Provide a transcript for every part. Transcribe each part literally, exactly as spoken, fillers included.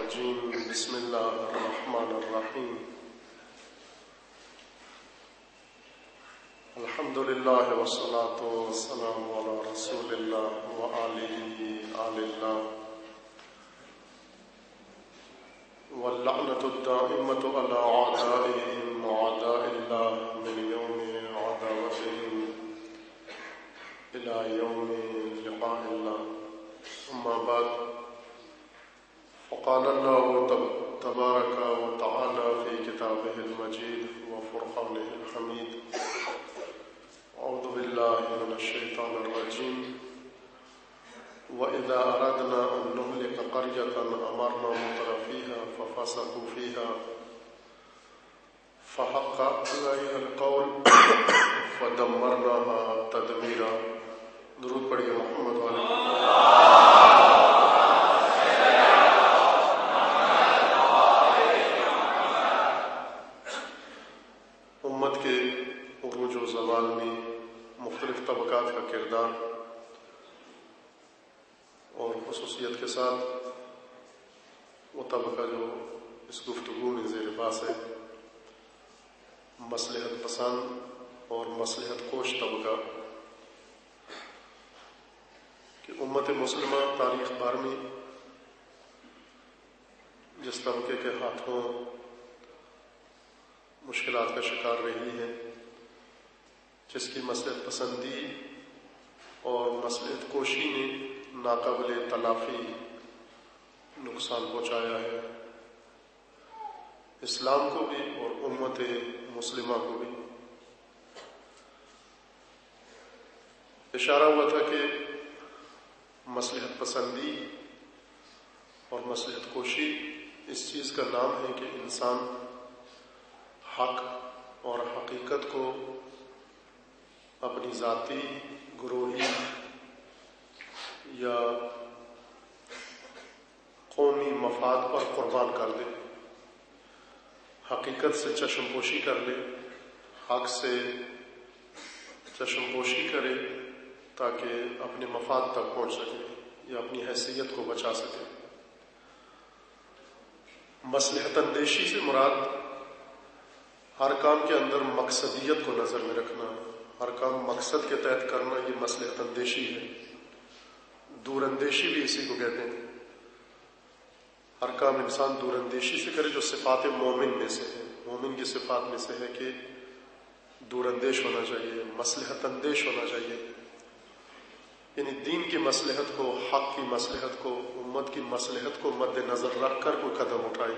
الرجيم بسم الله الرحمن الرحيم الحمد لله والصلاة والسلام على رسول الله وآله آل الله واللعنة الدائمة على أعدائهم وأعداء الله من يوم عداوتهم إلى يوم لقاء الله. أما بعد، فقال الله تبارك وتعالى في كتابه المجيد وفرقانه الحميد: أعوذ بالله من الشيطان الرجيم. وإذا أردنا أن نهلك قرية أمرنا مترفيها ففسقوا فيها فحق عليها القول فدمرناها تدميرا. درود پڑھیے محمد والے. امت کے عروج و زوال میں مختلف طبقات کا کردار اور خصوصیت کے ساتھ وہ طبقہ جو اس گفتگو میں زیر باس ہے، مصلحت پسند اور مصلحت کوش طبقہ، کہ امت مسلمہ تاریخ بھر میں جس طبقے کے ہاتھوں مشکلات کا شکار رہی ہے، جس کی مصلحت پسندی اور مصلحت کوشی نے ناقابل تلافی نقصان پہنچایا ہے، اسلام کو بھی اور امت مسلمہ کو بھی. اشارہ ہوا تھا کہ مصلحت پسندی اور مصلحت کوشی اس چیز کا نام ہے کہ انسان حق اور حقیقت کو اپنی ذاتی، گروہی یا قومی مفاد پر قربان کر دے، حقیقت سے چشم پوشی کر لے، حق سے چشم پوشی کرے تاکہ اپنے مفاد تک پہنچ سکے یا اپنی حیثیت کو بچا سکے. مصلحت اندیشی سے مراد ہر کام کے اندر مقصدیت کو نظر میں رکھنا، ہر کام مقصد کے تحت کرنا، یہ مصلحت اندیشی ہے. دور اندیشی بھی اسی کو کہتے ہیں. ہر کام انسان دور اندیشی سے کرے، جو صفات مومن میں سے ہے، مومن کی صفات میں سے ہے کہ دور اندیش ہونا چاہیے، مصلحت اندیش ہونا چاہیے. یعنی دین کی مصلحت کو، حق کی مصلحت کو، امت کی مصلحت کو مد نظر رکھ کر کوئی قدم اٹھائے.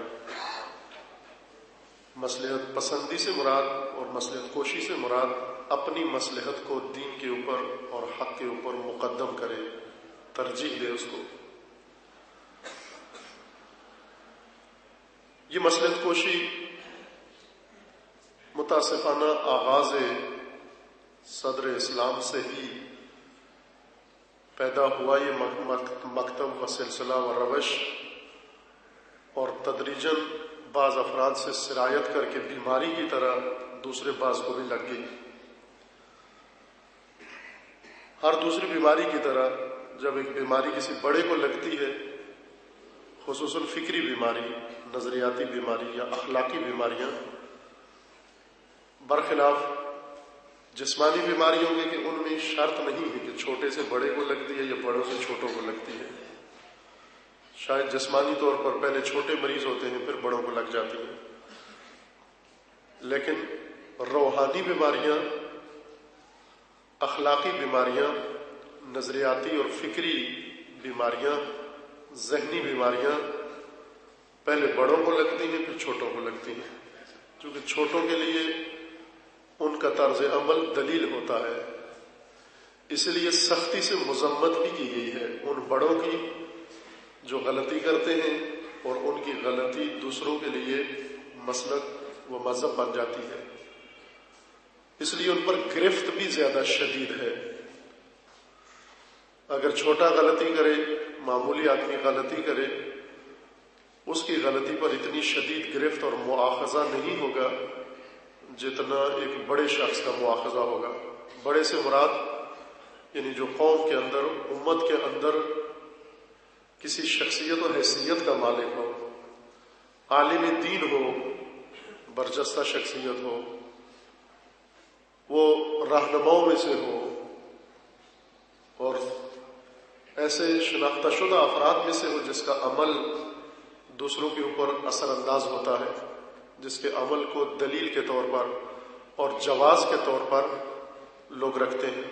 مصلحت پسندی سے مراد اور مصلحت کوشی سے مراد اپنی مصلحت کو دین کے اوپر اور حق کے اوپر مقدم کرے، ترجیح دے اس کو. یہ مصلحت کوشی متاسفانہ آغاز صدر اسلام سے ہی پیدا ہوا. یہ مکتب و سلسلہ و روش اور تدریجاً بعض افراد سے سرایت کر کے بیماری کی طرح دوسرے بعض کو بھی لگ گئی. ہر دوسری بیماری کی طرح جب ایک بیماری کسی بڑے کو لگتی ہے، خصوصاً فکری بیماری، نظریاتی بیماری یا اخلاقی بیماریاں، برخلاف جسمانی بیماریوں میں کہ ان میں شرط نہیں ہے کہ چھوٹے سے بڑے کو لگتی ہے یا بڑوں سے چھوٹوں کو لگتی ہے. شاید جسمانی طور پر پہلے چھوٹے مریض ہوتے ہیں، پھر بڑوں کو لگ جاتی ہیں. لیکن روحانی بیماریاں، اخلاقی بیماریاں، نظریاتی اور فکری بیماریاں، ذہنی بیماریاں پہلے بڑوں کو لگتی ہیں، پھر چھوٹوں کو لگتی ہیں. کیونکہ چھوٹوں کے لیے ان کا طرز عمل دلیل ہوتا ہے، اس لیے سختی سے مذمت بھی کی گئی ہے ان بڑوں کی جو غلطی کرتے ہیں، اور ان کی غلطی دوسروں کے لیے مسلک و مذہب بن جاتی ہے. اس لیے ان پر گرفت بھی زیادہ شدید ہے. اگر چھوٹا غلطی کرے، معمولی آدمی غلطی کرے، اس کی غلطی پر اتنی شدید گرفت اور مواخذہ نہیں ہوگا جتنا ایک بڑے شخص کا مواخذہ ہوگا. بڑے سے مراد یعنی جو قوم کے اندر، امت کے اندر کسی شخصیت و حیثیت کا مالک ہو، عالم دین ہو، برجستہ شخصیت ہو، وہ رہنماؤں میں سے ہو اور ایسے شناختہ شدہ افراد میں سے ہو جس کا عمل دوسروں کے اوپر اثر انداز ہوتا ہے، جس کے عمل کو دلیل کے طور پر اور جواز کے طور پر لوگ رکھتے ہیں۔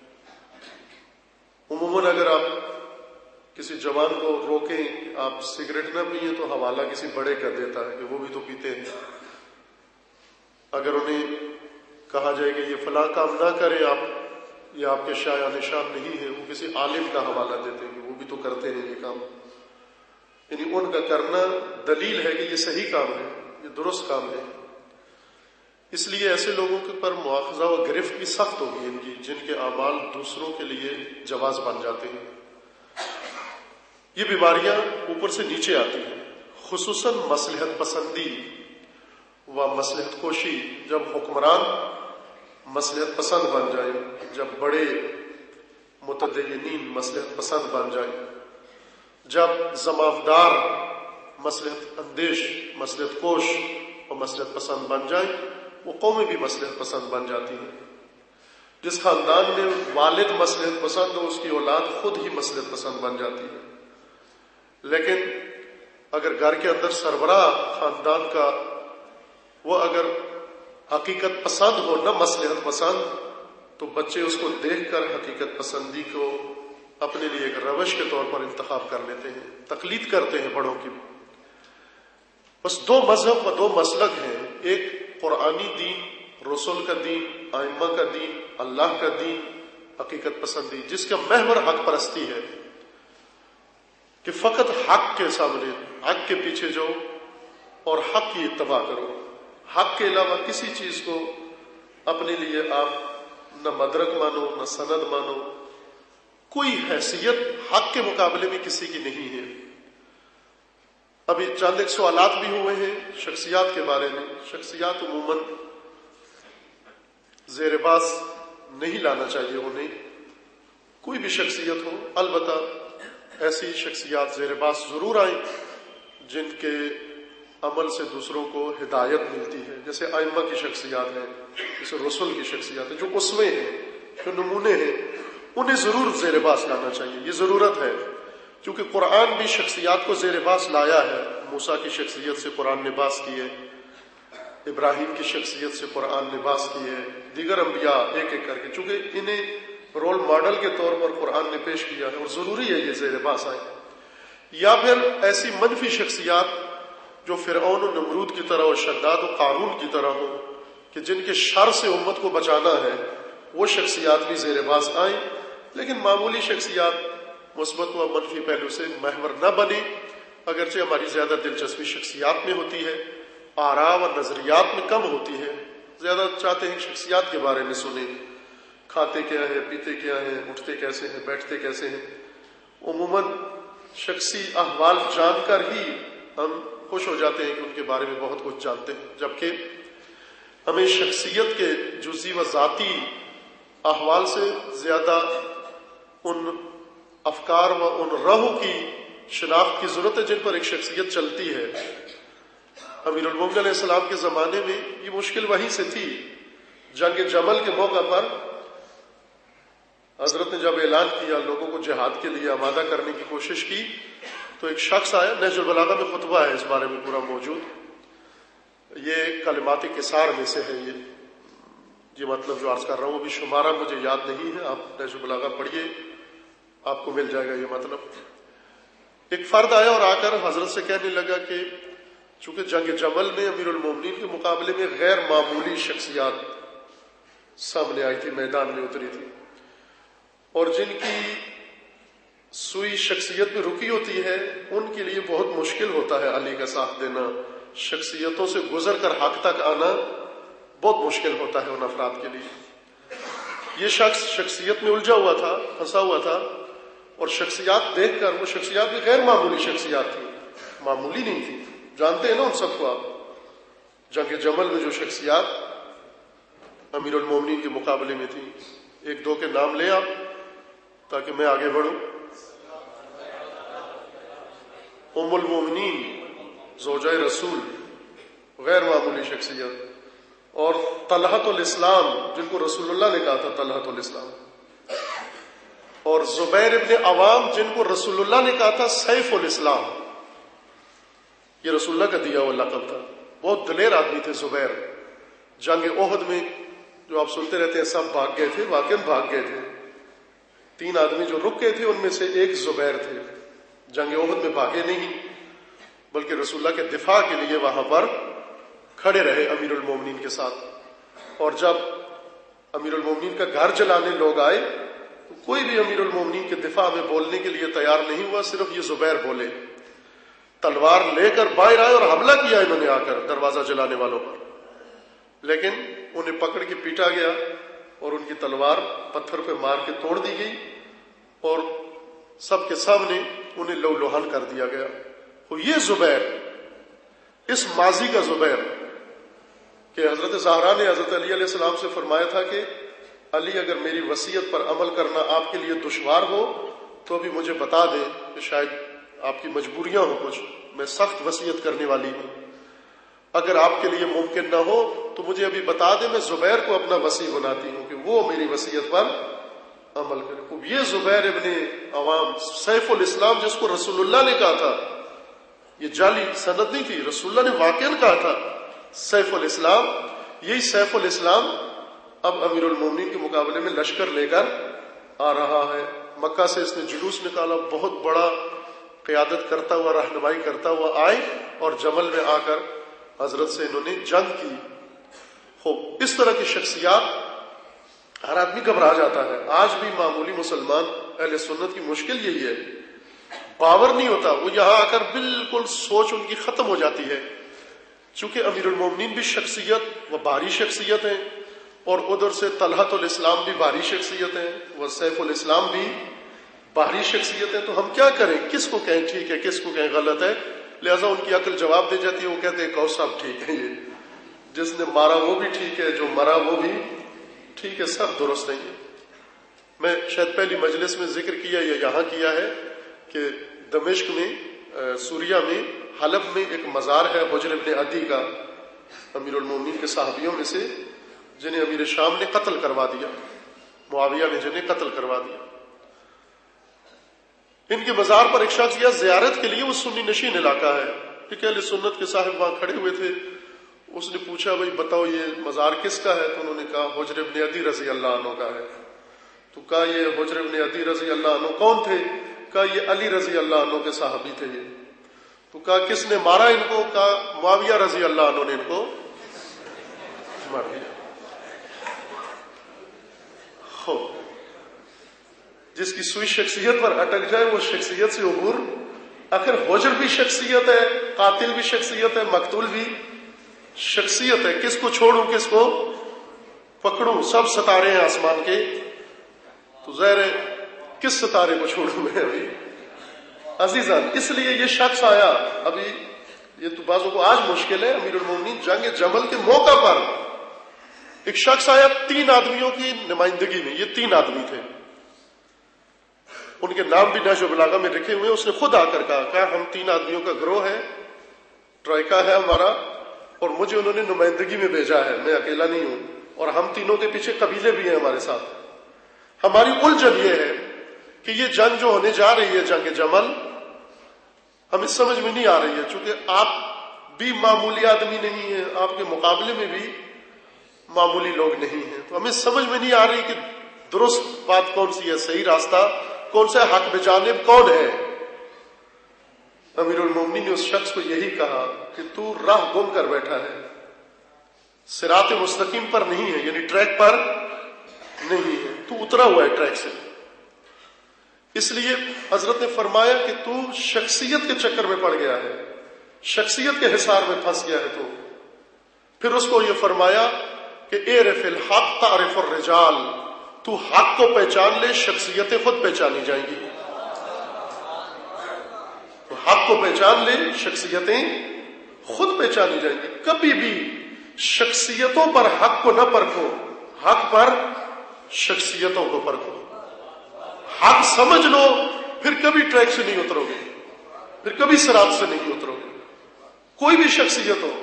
عموماً اگر آپ کسی جوان کو روکیں کہ آپ سگریٹ نہ پئیں تو حوالہ کسی بڑے کا دیتا ہے کہ وہ بھی تو پیتے ہیں۔ اگر انہیں کہا جائے کہ یہ فلاں کام نہ کریں آپ، یہ آپ کے شایع نشان نہیں ہے، وہ کسی عالم کا حوالہ دیتے ہیں کہ وہ بھی تو کرتے ہیں یہ کام۔ یعنی ان کا کرنا دلیل ہے کہ یہ صحیح کام ہے، یہ درست کام ہے۔ اس لیے ایسے لوگوں کے پر مواخذہ و گرفت بھی سخت ہوگی ان کی، جن کے اعمال دوسروں کے لیے جواز بن جاتے ہیں۔ یہ بیماریاں اوپر سے نیچے آتی ہیں، خصوصاً مصلحت پسندی و مصلحت کوشی۔ جب حکمران مصلحت پسند بن جائیں، جب بڑے متدینین مصلحت پسند بن جائیں، جب زمامدار مصلحت اندیش، مصلحت کوش اور مصلحت پسند بن جائیں، وہ قومیں بھی مصلحت پسند بن جاتی ہیں۔ جس خاندان میں والد مصلحت پسند ہو، اس کی اولاد خود ہی مصلحت پسند بن جاتی ہے۔ لیکن اگر گھر کے اندر سربراہ خاندان کا وہ اگر حقیقت پسند ہو نہ مصلحت پسند، تو بچے اس کو دیکھ کر حقیقت پسندی کو اپنے لیے ایک روش کے طور پر انتخاب کر لیتے ہیں، تقلید کرتے ہیں بڑوں کی۔ بس دو مذہب و دو مسلک ہیں، ایک قرآنی دین، رسول کا دین، ائمہ کا دین، اللہ کا دین، حقیقت پسندی، جس کا محور حق پرستی ہے کہ فقط حق کے سامنے، حق کے پیچھے جاؤ اور حق کی اتباع کرو۔ حق کے علاوہ کسی چیز کو اپنے لیے آپ نہ مدرک مانو نہ سند مانو، کوئی حیثیت حق کے مقابلے میں کسی کی نہیں ہے۔ ابھی چند ایک سوالات بھی ہوئے ہیں شخصیات کے بارے میں۔ شخصیات عموماً زیر باس نہیں لانا چاہیے انہیں، کوئی بھی شخصیت ہو، البتہ ایسی شخصیات زیر باس ضرور آئیں جن کے عمل سے دوسروں کو ہدایت ملتی ہے، جیسے ائمہ کی شخصیات ہیں، جیسے رسول کی شخصیات ہیں، جو اسوے ہیں، جو نمونے ہیں، انہیں ضرور زیر باس لانا چاہیے، یہ ضرورت ہے۔ کیونکہ قرآن بھی شخصیات کو زیر باس لایا ہے۔ موسیٰ کی شخصیت سے قرآن نے باس کی ہے، ابراہیم کی شخصیت سے قرآن نے باس کی ہے، دیگر انبیاء ایک ایک کر کے، چونکہ انہیں رول ماڈل کے طور پر قرآن نے پیش کیا ہے اور ضروری ہے یہ زیر باس آئے۔ یا پھر ایسی منفی شخصیات جو فرعون و نمرود کی طرح اور شداد و قارون کی طرح ہو کہ جن کے شر سے امت کو بچانا ہے، وہ شخصیات بھی زیر باس آئیں، لیکن معمولی شخصیات مثبت و منفی پہلو سے محور نہ بنے۔ اگرچہ ہماری زیادہ دلچسپی شخصیات میں ہوتی ہے، آراء و نظریات میں کم ہوتی ہے، زیادہ چاہتے ہیں شخصیات کے بارے میں سنیں، کھاتے کیا ہے، پیتے کیا ہے، اٹھتے کیسے ہیں، بیٹھتے کیسے ہیں۔ عموماً شخصی احوال جان کر ہی ہم خوش ہو جاتے ہیں کہ ان کے بارے میں بہت کچھ جانتے ہیں، جبکہ ہمیں شخصیت کے جزئی و ذاتی احوال سے زیادہ ان افکار و ان راہوں کی شناخت کی ضرورت ہے جن پر ایک شخصیت چلتی ہے۔ امیر المومنین علیہ السلام کے زمانے میں یہ مشکل وہیں سے تھی۔ جنگ جمل کے موقع پر حضرت نے جب اعلان کیا، لوگوں کو جہاد کے لیے آمادہ کرنے کی کوشش کی، تو ایک شخص آیا، نہج البلاغہ میں خطبہ ہے اس بارے میں پورا موجود، یہ کلمات کسار میں سے ہے، یہ یہ مطلب جو عرض کر رہا ہوں ابھی شمارہ مجھے یاد نہیں ہے، آپ نہج البلاغہ پڑھیے، آپ کو مل جائے گا یہ مطلب۔ ایک فرد آیا اور آ کر حضرت سے کہنے لگا کہ چونکہ جنگ جمل میں امیر المومنین کے مقابلے میں غیر معمولی شخصیات سامنے آئی تھی، میدان میں اتری تھی، اور جن کی سوئی شخصیت میں رکی ہوتی ہے ان کے لیے بہت مشکل ہوتا ہے علی کا ساتھ دینا، شخصیتوں سے گزر کر حق تک آنا بہت مشکل ہوتا ہے ان افراد کے لیے۔ یہ شخص شخصیت میں الجھا ہوا تھا، پھنسا ہوا تھا، اور شخصیات دیکھ کر، وہ شخصیات بھی غیر معمولی شخصیات تھی، معمولی نہیں تھی، جانتے ہیں نا ان سب کو آپ۔ جنگ جمل میں جو شخصیات امیر المومنین کے مقابلے میں تھی، ایک دو کے نام لیں آپ تاکہ میں آگے بڑھوں۔ ام المومنین زوجہ رسول، غیر معمولی شخصیت، اور طلحۃ الاسلام جن کو رسول اللہ نے کہا تھا طلحۃ الاسلام، اور زبیر ابن عوام جن کو رسول اللہ نے کہا تھا سیف الاسلام. یہ رسول اللہ کا دیا ہوا لقب تھا. بہت دلیر آدمی تھے زبیر. جنگ احد میں جو آپ سنتے رہتے ہیں سب بھاگ گئے تھے، واقعی بھاگ گئے تھے. تین آدمی جو رک گئے تھے ان میں سے ایک زبیر تھے. جنگ احد میں بھاگے نہیں بلکہ رسول اللہ کے دفاع کے لیے وہاں پر کھڑے رہے امیر المومنین کے ساتھ. اور جب امیر المومنین کا گھر جلانے لوگ آئے تو کوئی بھی امیر المومنین کے دفاع میں بولنے کے لیے تیار نہیں ہوا، صرف یہ زبیر بولے. تلوار لے کر باہر آئے اور حملہ کیا انہوں نے آ کر دروازہ جلانے والوں پر، لیکن انہیں پکڑ کے پیٹا گیا اور ان کی تلوار پتھر پہ مار کے توڑ دی گئی اور سب کے سامنے انہیں لو لوہان کر دیا گیا. تو یہ زبیر، اس ماضی کا زبیر کہ حضرت زہرا نے حضرت علی علیہ السلام سے فرمایا تھا کہ علی اگر میری وصیت پر عمل کرنا آپ کے لیے دشوار ہو تو ابھی مجھے بتا دیں کہ شاید آپ کی مجبوریاں ہوں کچھ، میں سخت وصیت کرنے والی ہوں. اگر آپ کے لیے ممکن نہ ہو تو مجھے ابھی بتا دیں، میں زبیر کو اپنا وصی بناتی ہوں کہ وہ میری وصیت پر عمل کرے. یہ زبیر ابن عوام سیف الاسلام جس کو رسول اللہ نے کہا تھا، یہ جعلی سند نہیں تھی، رسول اللہ نے واقعا کہا تھا سیف الاسلام. یہی سیف الاسلام اب امیر المومنین کے مقابلے میں لشکر لے کر آ رہا ہے. مکہ سے اس نے جلوس نکالا، بہت بڑا قیادت کرتا ہوا، رہنمائی کرتا ہوا آئے اور جمل میں آ کر حضرت سے انہوں نے جنگ کی. خوب اس طرح کی شخصیات ہر آدمی گھبرا جاتا ہے. آج بھی معمولی مسلمان اہل سنت کی مشکل یہی ہے، باور نہیں ہوتا. وہ یہاں آ کر بالکل سوچ ان کی ختم ہو جاتی ہے. چونکہ امیر المومنین بھی شخصیت و بھاری شخصیت ہیں اور ادھر سے طلحۃ الاسلام بھی بھاری شخصیت ہیں، وہ سیف الاسلام بھی بھاری شخصیت ہے. تو ہم کیا کریں، کس کو کہیں ٹھیک ہے کس کو کہیں غلط ہے؟ لہذا ان کی عقل جواب دے جاتی ہے. وہ کہتے ہیں کہ صاحب ٹھیک ہے، یہ جس نے مارا وہ بھی ٹھیک ہے، جو مرا وہ بھی ٹھیک ہے، سب درست نہیں ہے. میں شاید پہلی مجلس میں ذکر کیا یا یہاں کیا ہے کہ دمشق میں، سوریہ میں، حلب میں ایک مزار ہے حجر ابن عدی کا، امیر المومنین کے صحابیوں میں سے جنہیں امیر شام نے قتل کروا دیا، معاویہ نے جنہیں قتل کروا دیا. ان کے مزار پر ایک شخص گیا زیارت کے لیے. وہ سنی نشین علاقہ ہے، ٹھیک ہے، اہل سنت کے صاحب وہاں کھڑے ہوئے تھے. اس نے پوچھا بھائی بتاؤ یہ مزار کس کا ہے؟ تو انہوں نے کہا حجر ابن عدی رضی اللہ عنہ کا ہے. تو کہا یہ حجر ابن عدی رضی اللہ عنہ کون تھے؟ کہا یہ علی رضی اللہ عنہ کے صحابی تھے یہ. تو کہا کس نے مارا ان کو؟ کہا معاویہ رضی اللہ عنہ نے ان کو مار دیا. خوب جس کی سوئی شخصیت پر اٹک جائے وہ شخصیت سے عبور. آخر حجر بھی شخصیت ہے، قاتل بھی شخصیت ہے، مقتول بھی شخصیت ہے. کس کو چھوڑوں کس کو پکڑوں؟ سب ستارے ہیں آسمان کے، تو ظاہر ہے کس ستارے کو چھوڑوں میں ابھی عزیزان. اس لیے یہ شخص آیا. ابھی یہ تو بعضوں کو آج مشکل ہے. امیر المومنین جنگ جمل کے موقع پر ایک شخص آیا تین آدمیوں کی نمائندگی میں. یہ تین آدمی تھے، ان کے نام بھی نہج البلاغہ میں لکھے ہوئے. اس نے خود آ کر کہا کہ ہم تین آدمیوں کا گروہ ہے، ٹرائکا ہے ہمارا، اور مجھے انہوں نے نمائندگی میں بھیجا ہے، میں اکیلا نہیں ہوں، اور ہم تینوں کے پیچھے قبیلے بھی ہیں ہمارے ساتھ. ہماری الجھن یہ ہے کہ یہ جنگ جو ہونے جا رہی ہے، جنگ جمل، ہمیں سمجھ میں نہیں آ رہی ہے. چونکہ آپ بھی معمولی آدمی نہیں ہیں، آپ کے مقابلے میں بھی معمولی لوگ نہیں ہیں، تو ہمیں سمجھ میں نہیں آ رہی کہ درست بات کون سی ہے، صحیح راستہ کون سا، حق بجانب کون ہے. امیر المومنین نے اس شخص کو یہی کہا کہ تو راہ گم کر بیٹھا ہے، صراط مستقیم پر نہیں ہے، یعنی ٹریک پر نہیں ہے، تو اترا ہوا ہے ٹریک سے. اس لیے حضرت نے فرمایا کہ تو شخصیت کے چکر میں پڑ گیا ہے، شخصیت کے حصار میں پھنس گیا ہے تو. پھر اس کو یہ فرمایا کہ اعرف الحق تعرف الرجال، تو حق کو پہچان لے، شخصیتیں خود پہچانی جائیں گی. تو حق کو پہچان لے، شخصیتیں خود پہچانی جائیں گی. کبھی بھی شخصیتوں پر حق کو نہ پرکھو، حق پر شخصیتوں کو پرکھو. حق سمجھ لو، پھر کبھی ٹریک سے نہیں اترو گے، پھر کبھی صراط سے نہیں اترو گے. کوئی بھی شخصیت ہو،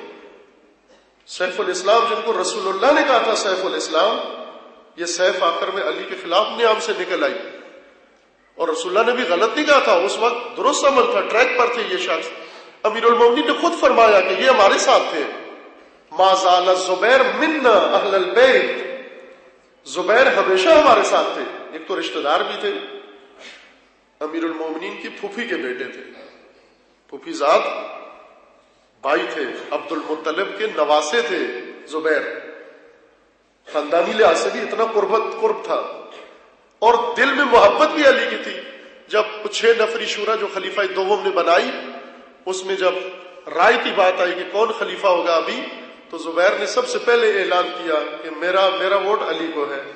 سیف الاسلام جن کو رسول اللہ نے کہا تھا سیف الاسلام، یہ سیف آخر میں علی کے خلاف نیام سے نکل آئی، اور رسول اللہ نے بھی غلط نہیں کہا تھا، اس وقت درست عمل تھا، ٹریک پر تھے یہ شخص۔ امیر المومنین نے خود فرمایا کہ یہ ہمارے ساتھ تھے، ما زال الزبیر منا اہل البیت، زبیر ہمیشہ ہمارے ساتھ تھے۔ ایک تو رشتہ دار بھی تھے، امیر المومنین کی پھوپھی کے بیٹے تھے، پھوپھی زاد بھائی تھے، عبد المطلب کے نواسے تھے زبیر، خاندانی لحاظ سے بھی اتنا قربت قرب تھا، اور دل میں محبت بھی علی کی تھی۔ جب چھ نفری شورا جو خلیفہ دوم نے بنائی، اس میں جب رائے کی بات آئی کہ کون خلیفہ ہوگا ابھی، تو زبیر نے سب سے پہلے اعلان کیا کہ میرا میرا ووٹ علی کو ہے،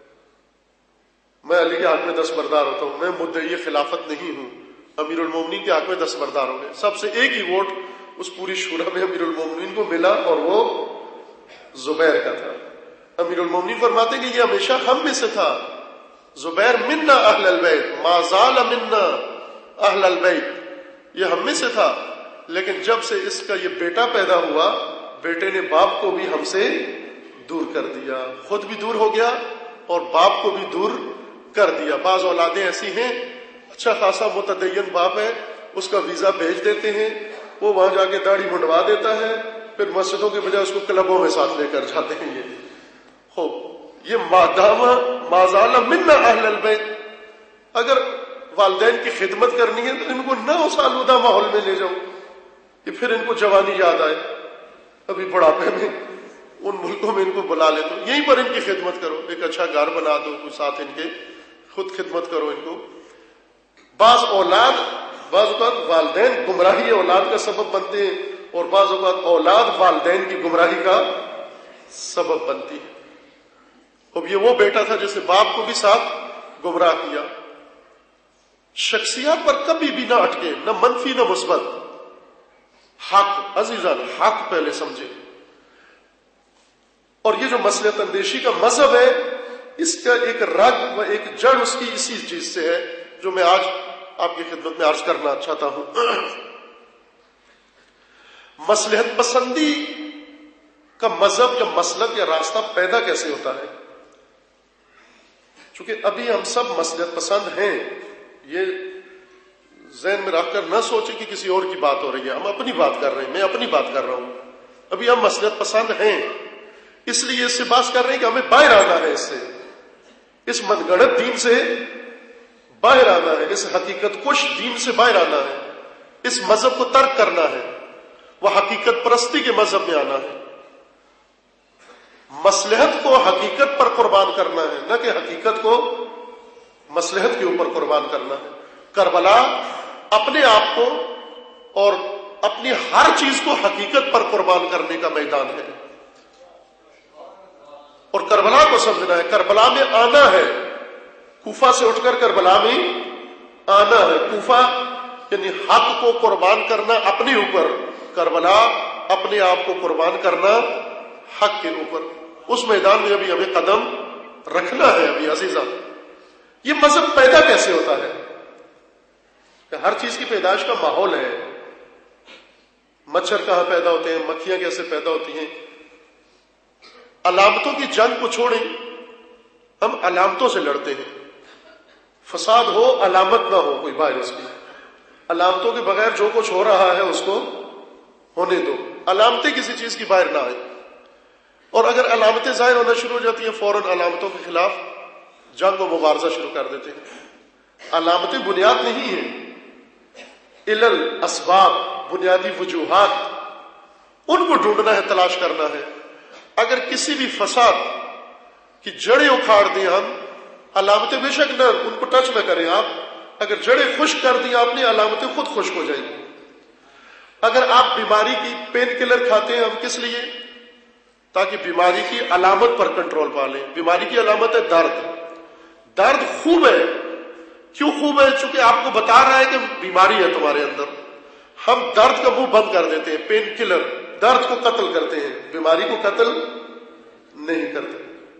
میں علی کے حق میں دستبردار ہوتا ہوں، میں مدعی خلافت نہیں ہوں، امیر المومنین کے حق میں دستبردار ہو گئے۔ سب سے ایک ہی ووٹ اس پوری شورا میں امیر المومنین کو ملا، اور وہ زبیر کا تھا۔ امیر المومنین فرماتے ہیں کہ یہ ہمیشہ ہم میں سے تھا، زبیر منا اہل البیت ما زال منا اہل البیت، یہ ہم میں سے تھا، لیکن جب سے اس کا یہ بیٹا پیدا ہوا، بیٹے نے باپ کو بھی ہم سے دور کر دیا، خود بھی دور ہو گیا اور باپ کو بھی دور کر دیا۔ بعض اولادیں ایسی ہیں، اچھا خاصا متدین باپ ہے، اس کا ویزا بھیج دیتے ہیں، وہ وہاں جا کے داڑھی منڈوا دیتا ہے، پھر مسجدوں کے بجائے اس کو کلبوں میں ساتھ لے کر جاتے ہیں۔ یہ خوب یہ مادام ما زال منا اہل البیت، اگر والدین کی خدمت کرنی ہے تو ان کو نہ اس آلودہ ماحول میں لے جاؤ کہ پھر ان کو جوانی یاد آئے، ابھی بڑھاپے میں ان ملکوں میں ان کو بلا لے، تو یہیں پر ان کی خدمت کرو، ایک اچھا گھر بنا دو، کچھ ساتھ ان کے خود خدمت کرو ان کو۔ بعض اولاد بعض اوقات والدین گمراہی اولاد کا سبب بنتے ہیں، اور بعض اوقات اولاد والدین کی گمراہی کا سبب بنتی ہے۔ اب یہ وہ بیٹا تھا جسے باپ کو بھی ساتھ گمراہ کیا۔ شخصیات پر کبھی بھی نہ اٹکے، نہ منفی نہ مثبت، حق عزیزان، حق پہلے سمجھے۔ اور یہ جو مصلحت اندیشی کا مذہب ہے، اس کا ایک رگ و ایک جڑ اس کی اسی چیز سے ہے جو میں آج آپ کی خدمت میں عرض کرنا چاہتا ہوں۔ مصلحت پسندی کا مذہب یا مسلک یا راستہ پیدا کیسے ہوتا ہے؟ چونکہ ابھی ہم سب مصلحت پسند ہیں، یہ ذہن میں رکھ کر نہ سوچیں کہ کسی اور کی بات ہو رہی ہے، ہم اپنی بات کر رہے ہیں، میں اپنی بات کر رہا ہوں۔ ابھی ہم مصلحت پسند ہیں، اس لیے اس سے بات کر رہے ہیں کہ ہمیں باہر آنا ہے، اس سے اس من گڑت دین سے باہر آنا ہے، اس حقیقت کش دین سے باہر آنا ہے، اس مذہب کو ترک کرنا ہے، وہ حقیقت پرستی کے مذہب میں آنا ہے۔ مصلحت کو حقیقت پر قربان کرنا ہے، نہ کہ حقیقت کو مصلحت کے اوپر قربان کرنا ہے۔ کربلا اپنے آپ کو اور اپنی ہر چیز کو حقیقت پر قربان کرنے کا میدان ہے، اور کربلا کو سمجھنا ہے، کربلا میں آنا ہے، کوفہ سے اٹھ کر کربلا میں آنا ہے۔ کوفہ یعنی حق کو قربان کرنا اپنے اوپر، کربلا اپنے آپ کو قربان کرنا حق کے اوپر۔ اس میدان میں ابھی ہمیں قدم رکھنا ہے۔ ابھی عزیزاں، یہ مذہب پیدا کیسے ہوتا ہے؟ کہ ہر چیز کی پیدائش کا ماحول ہے۔ مچھر کہاں پیدا ہوتے ہیں، مکھیاں کیسے پیدا ہوتی ہیں؟ علامتوں کی جنگ کو چھوڑیں، ہم علامتوں سے لڑتے ہیں۔ فساد ہو، علامت نہ ہو کوئی وائرس کی، علامتوں کے بغیر جو کچھ ہو رہا ہے اس کو ہونے دو، علامتیں کسی چیز کی باہر نہ آئیں۔ اور اگر علامتیں ظاہر ہونا شروع ہو جاتی ہیں، فوراً علامتوں کے خلاف جنگ و مبارزہ شروع کر دیتے ہیں۔ علامتیں بنیاد نہیں ہیں، علل، اسباب، بنیادی وجوہات، ان کو ڈھونڈنا ہے، تلاش کرنا ہے۔ اگر کسی بھی فساد کی جڑیں اکھاڑ دیں ہم، علامتیں بے شک نہ ان کو ٹچ نہ کریں آپ، اگر جڑیں خشک کر دیں آپ نے، علامتیں خود خشک ہو جائیں گی۔ اگر آپ بیماری کی پین کلر کھاتے ہیں ہم کس لیے؟ تاکہ بیماری کی علامت پر کنٹرول پا لیں۔ بیماری کی علامت ہے درد، درد خوب ہے، کیوں خوب ہے؟ چونکہ آپ کو بتا رہا ہے کہ بیماری ہے تمہارے اندر۔ ہم درد کا منہ بند کر دیتے ہیں، پین کلر درد کو قتل کرتے ہیں، بیماری کو قتل نہیں کرتے۔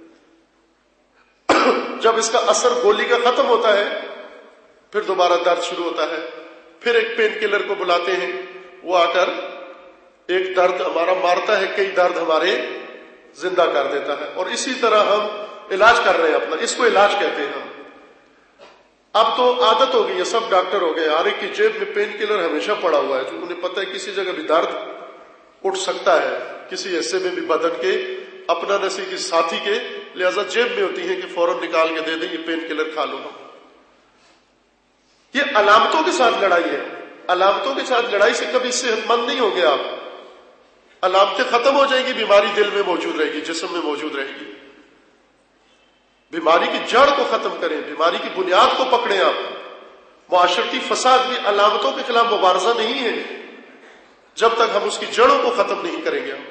جب اس کا اثر گولی کا ختم ہوتا ہے، پھر دوبارہ درد شروع ہوتا ہے، پھر ایک پین کلر کو بلاتے ہیں، وہ آ کر ایک درد ہمارا مارتا ہے، کئی درد ہمارے زندہ کر دیتا ہے. اور اسی طرح ہم علاج کر رہے ہیں اپنا، اس کو علاج کہتے ہیں ہم. اب تو عادت ہو گئی ہے، سب ڈاکٹر ہو گئے، ہر ایک کی جیب میں پین کلر ہمیشہ پڑا ہوا ہے، جو انہیں پتہ ہے کسی جگہ بھی درد اٹھ سکتا ہے، کسی حصے میں بھی بدن کے، اپنا نسی کی ساتھی کے، لہذا جیب میں ہوتی ہے کہ فوراً نکال کے دے دیں، یہ پین کلر کھا لو. یہ علامتوں کے ساتھ لڑائی ہے. علامتوں کے ساتھ لڑائی سے کبھی صحت مند نہیں ہوں گے آپ. علامتیں ختم ہو جائیں گی، بیماری دل میں موجود رہے گی، جسم میں موجود رہے گی. بیماری کی جڑ کو ختم کریں، بیماری کی بنیاد کو پکڑیں آپ. معاشرتی فساد بھی علامتوں کے خلاف مبارزہ نہیں ہے جب تک ہم اس کی جڑوں کو ختم نہیں کریں گے.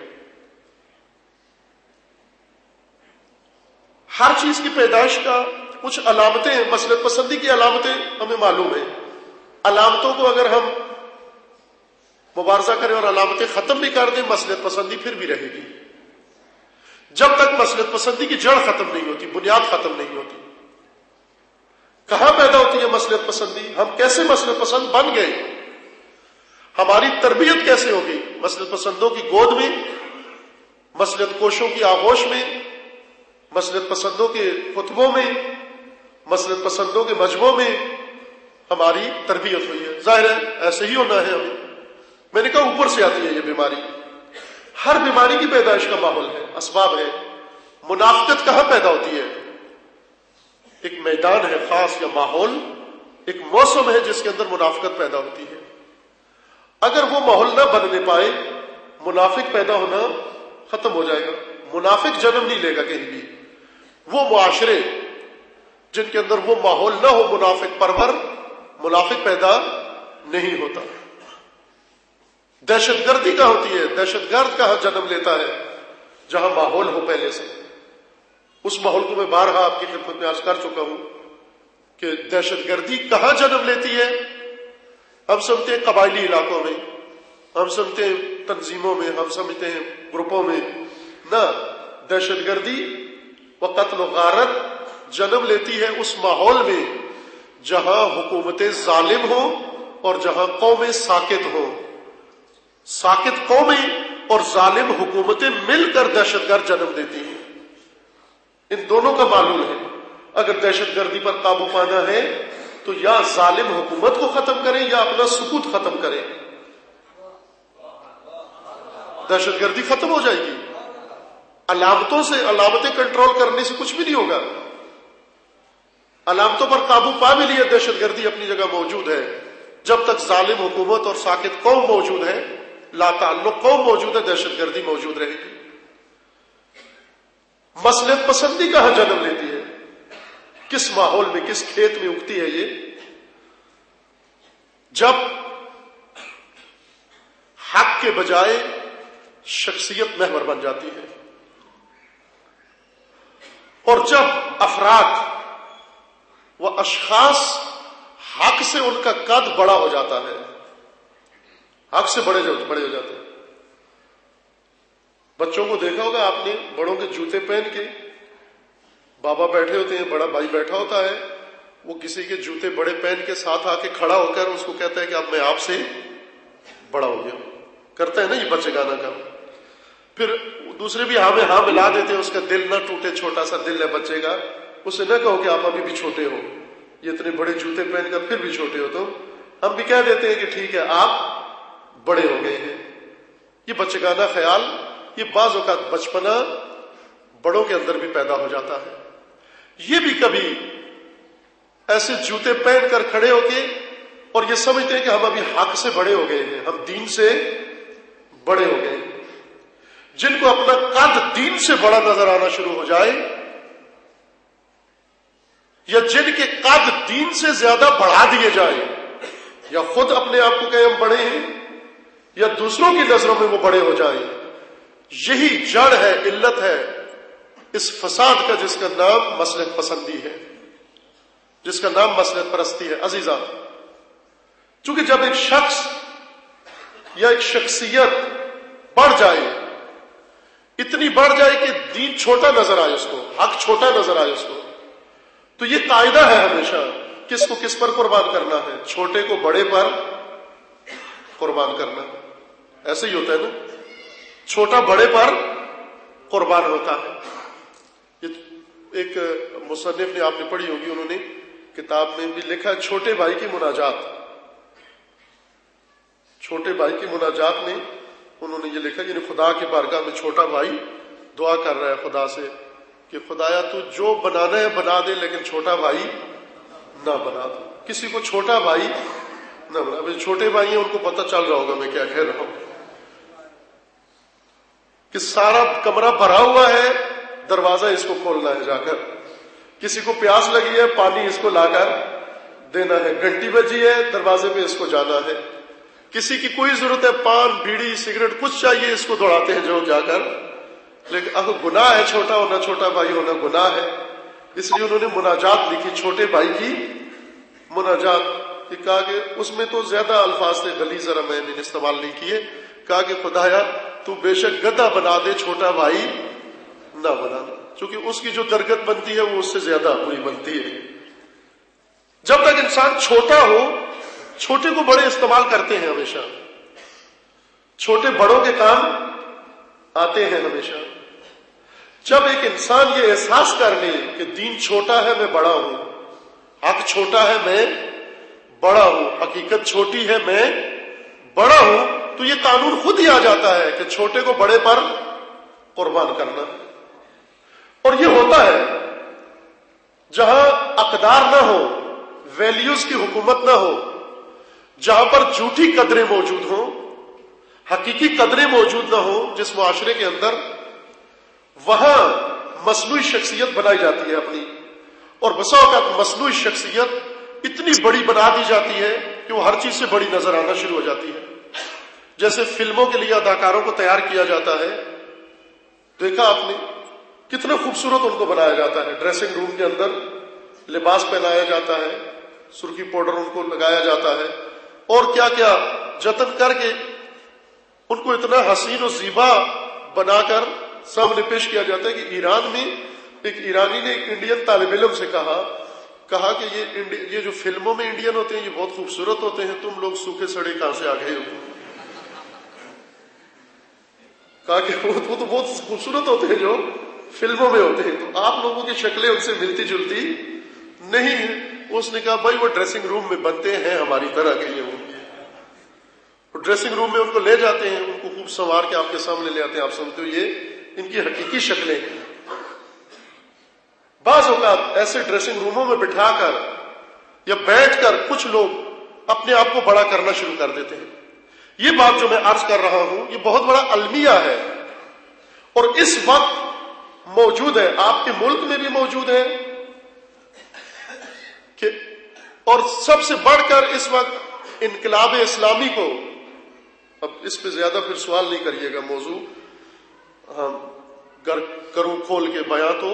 ہر چیز کی پیدائش کا کچھ علامتیں ہیں. مصلحت پسندی کی علامتیں ہمیں معلوم ہیں. علامتوں کو اگر ہم مبارزہ کریں اور علامتیں ختم بھی کر دیں، مصلحت پسندی پھر بھی رہے گی. جب تک مصلحت پسندی کی جڑ ختم نہیں ہوتی، بنیاد ختم نہیں ہوتی. کہاں پیدا ہوتی ہے مصلحت پسندی؟ ہم کیسے مصلحت پسند بن گئے؟ ہماری تربیت کیسے ہوگی؟ مصلحت پسندوں کی گود میں، مصلحت کوشوں کی آغوش میں، مصلحت پسندوں کے خطبوں میں، مصلحت پسندوں کے مجموعوں میں ہماری تربیت ہوئی ہے. ظاہر ہے ایسے ہی ہونا ہے ہمیں. میں نے کہا اوپر سے آتی ہے یہ بیماری. ہر بیماری کی پیدائش کا ماحول ہے، اسباب ہے. منافقت کہاں پیدا ہوتی ہے؟ ایک میدان ہے خاص یا ماحول، ایک موسم ہے جس کے اندر منافقت پیدا ہوتی ہے. اگر وہ ماحول نہ بننے پائے، منافق پیدا ہونا ختم ہو جائے گا. منافق جنم نہیں لے گا کہیں بھی. وہ معاشرے جن کے اندر وہ ماحول نہ ہو منافق پرور، منافق پیدا نہیں ہوتا. دہشت گردی کہاں ہوتی ہے؟ دہشت گرد کہاں جنم لیتا ہے؟ جہاں ماحول ہو پہلے سے. اس ماحول کو میں بارہا آپ کی خدمت میں عرض کر چکا ہوں کہ دہشت گردی کہاں جنم لیتی ہے. ہم سمجھتے ہیں قبائلی علاقوں میں، ہم سمجھتے ہیں تنظیموں میں، ہم سمجھتے ہیں گروپوں میں. نہ، دہشت گردی و قتل و غارت جنم لیتی ہے اس ماحول میں جہاں حکومتیں ظالم ہوں اور جہاں قومیں ساکت ہوں. ساکت قومیں اور ظالم حکومتیں مل کر دہشت گرد جنم دیتی ہیں. ان دونوں کا معلوم ہے. اگر دہشت گردی پر قابو پانا ہے تو یا ظالم حکومت کو ختم کریں یا اپنا سکوت ختم کریں. دہشت گردی ختم ہو جائے گی. علامتوں سے، علامتیں کنٹرول کرنے سے کچھ بھی نہیں ہوگا. علامتوں پر قابو پا بھی لیا، دہشت گردی اپنی جگہ موجود ہے. جب تک ظالم حکومت اور ساکت قوم موجود ہے، لا تعلق قوم موجود ہے، دہشت گردی موجود رہے گی. مصلحت پسندی کہاں جنم لیتی ہے؟ کس ماحول میں، کس کھیت میں اگتی ہے یہ؟ جب حق کے بجائے شخصیت محور بن جاتی ہے، اور جب افراد و اشخاص حق سے ان کا قد بڑا ہو جاتا ہے، حق سے بڑے بڑے ہو جاتے ہیں. بچوں کو دیکھا ہوگا آپ نے، بڑوں کے جوتے پہن کے بابا بیٹھے ہوتے ہیں، بڑا بھائی بیٹھا ہوتا ہے، وہ کسی کے جوتے بڑے پہن کے ساتھ آ کے کھڑا ہو کر اس کو کہتا ہے کہ اب میں آپ سے بڑا ہو گیا. کرتا ہے نا یہ بچے گانا کا. پھر دوسرے بھی ہاں میں ہاں ملا دیتے ہیں، اس کا دل نہ ٹوٹے، چھوٹا سا دل ہے بچے کا. اسے نہ کہو کہ آپ ابھی بھی چھوٹے ہو، یہ اتنے بڑے جوتے پہن کر پھر بھی چھوٹے ہو. تو ہم بھی کہہ دیتے ہیں کہ ٹھیک ہے آپ بڑے ہو گئے ہیں. یہ بچگانہ خیال، یہ بعض اوقات بچپنا بڑوں کے اندر بھی پیدا ہو جاتا ہے. یہ بھی کبھی ایسے جوتے پہن کر کھڑے ہو کے اور یہ سمجھتے ہیں کہ ہم ابھی حق سے بڑے ہو گئے ہیں، ہم دین سے بڑے ہو گئے ہیں. جن کو اپنا قد دین سے بڑا نظر آنا شروع ہو جائے، یا جن کے قد دین سے زیادہ بڑھا دیے جائے، یا خود اپنے آپ کو کہ ہم بڑے ہیں یا دوسروں کی نظروں میں وہ بڑے ہو جائیں، یہی جڑ ہے، علت ہے اس فساد کا جس کا نام مصلحت پسندی ہے، جس کا نام مصلحت پرستی ہے. عزیزاں، چونکہ جب ایک شخص یا ایک شخصیت بڑھ جائے، اتنی بڑھ جائے کہ دین چھوٹا نظر آئے اس کو، حق چھوٹا نظر آئے اس کو، تو یہ قاعدہ ہے ہمیشہ کس کو کس پر قربان کرنا ہے. چھوٹے کو بڑے پر قربان کرنا. ایسے ہی ہوتا ہے نا, چھوٹا بڑے پر قربان ہوتا ہے. یہ ایک مصنف نے آپ نے پڑھی ہوگی, انہوں نے کتاب میں بھی لکھا چھوٹے بھائی کی مناجات. چھوٹے بھائی کی مناجات میں انہوں نے یہ لکھا, یعنی خدا کی بارگاہ میں چھوٹا بھائی دعا کر رہا ہے خدا سے کہ خدایا تو جو بنانا ہے بنا دے, لیکن چھوٹا بھائی نہ بنا دے. کسی کو چھوٹا بھائی نہ بنا. چھوٹے بھائی ہیں, ان کو پتہ چل رہا ہوگا میں کیا کہہ رہا ہوں, کہ سارا کمرہ بھرا ہوا ہے, دروازہ اس کو کھولنا ہے جا کر. کسی کو پیاس لگی ہے, پانی اس کو لا کر دینا ہے. گھنٹی بجی ہے, دروازے پہ اس کو جانا ہے. کسی کی کوئی ضرورت ہے, پان بیڑی سگریٹ کچھ چاہیے, اس کو دوڑاتے ہیں جو جا کر. لیکن اب گناہ ہے, چھوٹا ہونا, چھوٹا بھائی ہونا گناہ ہے. اس لیے انہوں نے مناجات لکھی, چھوٹے بھائی کی مناجات. کہ کہا کہ اس میں تو زیادہ الفاظ تھے, غلیظ ذرا میں نے استعمال نہیں کیے. کہا کہ خدایا تو بے شک گدھا بنا دے, چھوٹا بھائی نہ بنا دے, چونکہ اس کی جو درگت بنتی ہے وہ اس سے زیادہ بری بنتی ہے. جب تک انسان چھوٹا ہو, چھوٹے کو بڑے استعمال کرتے ہیں ہمیشہ, چھوٹے بڑوں کے کام آتے ہیں ہمیشہ. جب ایک انسان یہ احساس کر لے کہ دین چھوٹا ہے میں بڑا ہوں, حق چھوٹا ہے میں بڑا ہوں, حقیقت چھوٹی ہے میں بڑا ہوں, تو یہ قانون خود ہی آ جاتا ہے کہ چھوٹے کو بڑے پر قربان کرنا. اور یہ ہوتا ہے جہاں اقدار نہ ہو, ویلیوز کی حکومت نہ ہو, جہاں پر جھوٹی قدریں موجود ہوں, حقیقی قدریں موجود نہ ہوں جس معاشرے کے اندر, وہاں مصنوعی شخصیت بنائی جاتی ہے اپنی. اور بسا اوقات مصنوعی شخصیت اتنی بڑی بنا دی جاتی ہے کہ وہ ہر چیز سے بڑی نظر آنا شروع ہو جاتی ہے. جیسے فلموں کے لیے اداکاروں کو تیار کیا جاتا ہے, دیکھا آپ نے کتنا خوبصورت ان کو بنایا جاتا ہے. ڈریسنگ روم کے اندر لباس پہنایا جاتا ہے, سرخی پاؤڈر ان کو لگایا جاتا ہے, اور کیا کیا جتن کر کے ان کو اتنا حسین و زیبا بنا کر سامنے پیش کیا جاتا ہے کہ ایران میں ایک ایرانی نے ایک انڈین طالب علم سے کہا کہا کہ یہ یہ جو فلموں میں انڈین ہوتے ہیں یہ بہت خوبصورت ہوتے ہیں, تم لوگ سوکھے سڑے کہاں سے آ گئے ہو. کہا کہ وہ تو بہت خوبصورت ہوتے ہیں جو فلموں میں ہوتے ہیں, تو آپ لوگوں کی شکلیں ان سے ملتی جلتی نہیں ہیں. اس نے کہا بھائی وہ ڈریسنگ روم میں بنتے ہیں ہماری طرح کے, یہ ڈریسنگ روم میں ان کو لے جاتے ہیں, ان کو خوب سنوار کے آپ کے سامنے لے آتے ہیں, آپ سمجھتے ہو یہ ان کی حقیقی شکلیں ہیں. بعض اوقات ایسے ڈریسنگ روموں میں بٹھا کر یا بیٹھ کر کچھ لوگ اپنے آپ کو بڑا کرنا شروع کر دیتے ہیں. یہ بات جو میں عرض کر رہا ہوں یہ بہت بڑا المیہ ہے, اور اس وقت موجود ہے, آپ کے ملک میں بھی موجود ہے کہ, اور سب سے بڑھ کر اس وقت انقلاب اسلامی کو, اب اس پہ زیادہ پھر سوال نہیں کریے گا, موضوع ہم گر کروں کھول کے بیاں تو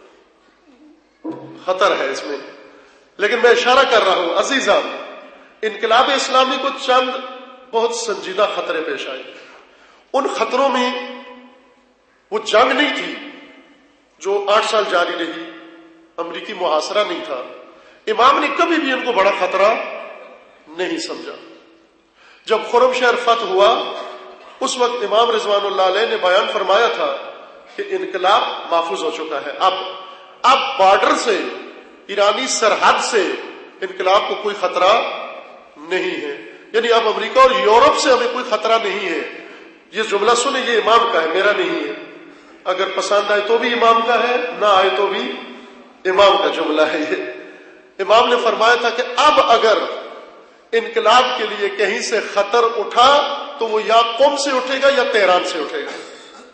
خطر ہے اس میں, لیکن میں اشارہ کر رہا ہوں عزیزان, انقلاب اسلامی کو چند بہت سنجیدہ خطرے پیش آئے. ان خطروں میں وہ جنگ نہیں تھی جو آٹھ سال جاری رہی, امریکی محاصرہ نہیں تھا. امام نے کبھی بھی ان کو بڑا خطرہ نہیں سمجھا. جب خرم شہر فتح ہوا اس وقت امام رضوان اللہ علیہ نے بیان فرمایا تھا کہ انقلاب محفوظ ہو چکا ہے, اب اب بارڈر سے, ایرانی سرحد سے انقلاب کو کوئی خطرہ نہیں ہے. یعنی اب امریکہ اور یورپ سے ہمیں کوئی خطرہ نہیں ہے. یہ جملہ سنے, یہ امام کا ہے, میرا نہیں ہے. اگر پسند آئے تو بھی امام کا ہے, نہ آئے تو بھی امام کا جملہ ہے. یہ امام نے فرمایا تھا کہ اب اگر انقلاب کے لیے کہیں سے خطر اٹھا تو وہ یا قم سے اٹھے گا یا تہران سے اٹھے گا,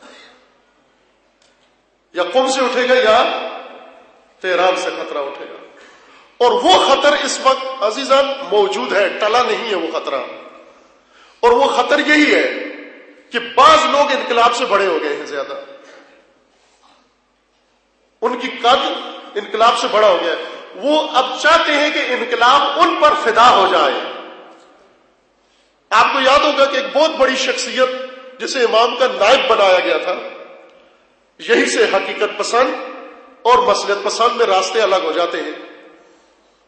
یا قم سے اٹھے گا یا تہران سے خطرہ اٹھے گا. اور وہ خطر اس وقت عزیزان موجود ہے, ٹلا نہیں ہے وہ خطرہ. اور وہ خطر یہی ہے کہ بعض لوگ انقلاب سے بڑے ہو گئے ہیں زیادہ, ان کی قد انقلاب سے بڑا ہو گیا ہے. وہ اب چاہتے ہیں کہ انقلاب ان پر فدا ہو جائے. آپ کو یاد ہوگا کہ ایک بہت بڑی شخصیت جسے امام کا نائب بنایا گیا تھا, یہی سے حقیقت پسند اور مصلحت پسند میں راستے الگ ہو جاتے ہیں.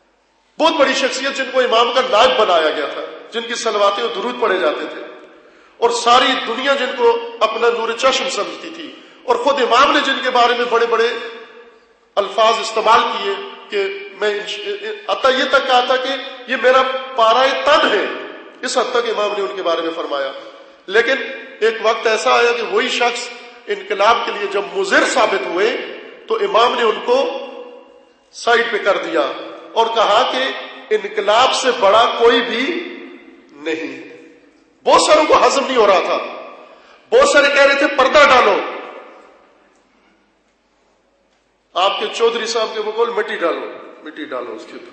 بہت بڑی شخصیت جن کو امام کا نائب بنایا گیا تھا, جن کی صلواتیں و درود پڑھے جاتے تھے, اور ساری دنیا جن کو اپنا نور چشم سمجھتی تھی، اور خود امام نے جن کے بارے میں بڑے بڑے الفاظ استعمال کیے کہ میں عطا یہ تک کہا تھا کہ یہ میرا پارائے تن ہے، اس حد تک امام نے ان کے بارے میں فرمایا. لیکن ایک وقت ایسا آیا کہ وہی شخص انقلاب کے لیے جب مضر ثابت ہوئے تو امام نے ان کو سائڈ پہ کر دیا اور کہا کہ انقلاب سے بڑا کوئی بھی نہیں. بہت ساروں کو ہضم نہیں ہو رہا تھا، بہت سارے کہہ رہے تھے پردہ ڈالو. آپ کے چودھری صاحب کے بقول مٹی ڈالو، مٹی ڈالو اس کے اوپر.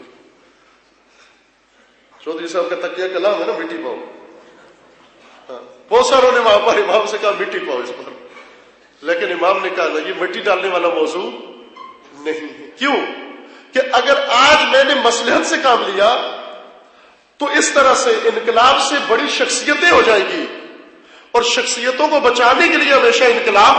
چودھری صاحب کا تکیہ کلام ہے نا، مٹی پاؤ. ہاں، بہت ساروں نے وہاں پر امام سے کہا مٹی پاؤ اس پر، لیکن امام نے کہا یہ مٹی ڈالنے والا موضوع نہیں ہے. کیوں کہ اگر آج میں نے مصلحت سے کام لیا تو اس طرح سے انقلاب سے بڑی شخصیتیں ہو جائیں گی، اور شخصیتوں کو بچانے کے لیے ہمیشہ انقلاب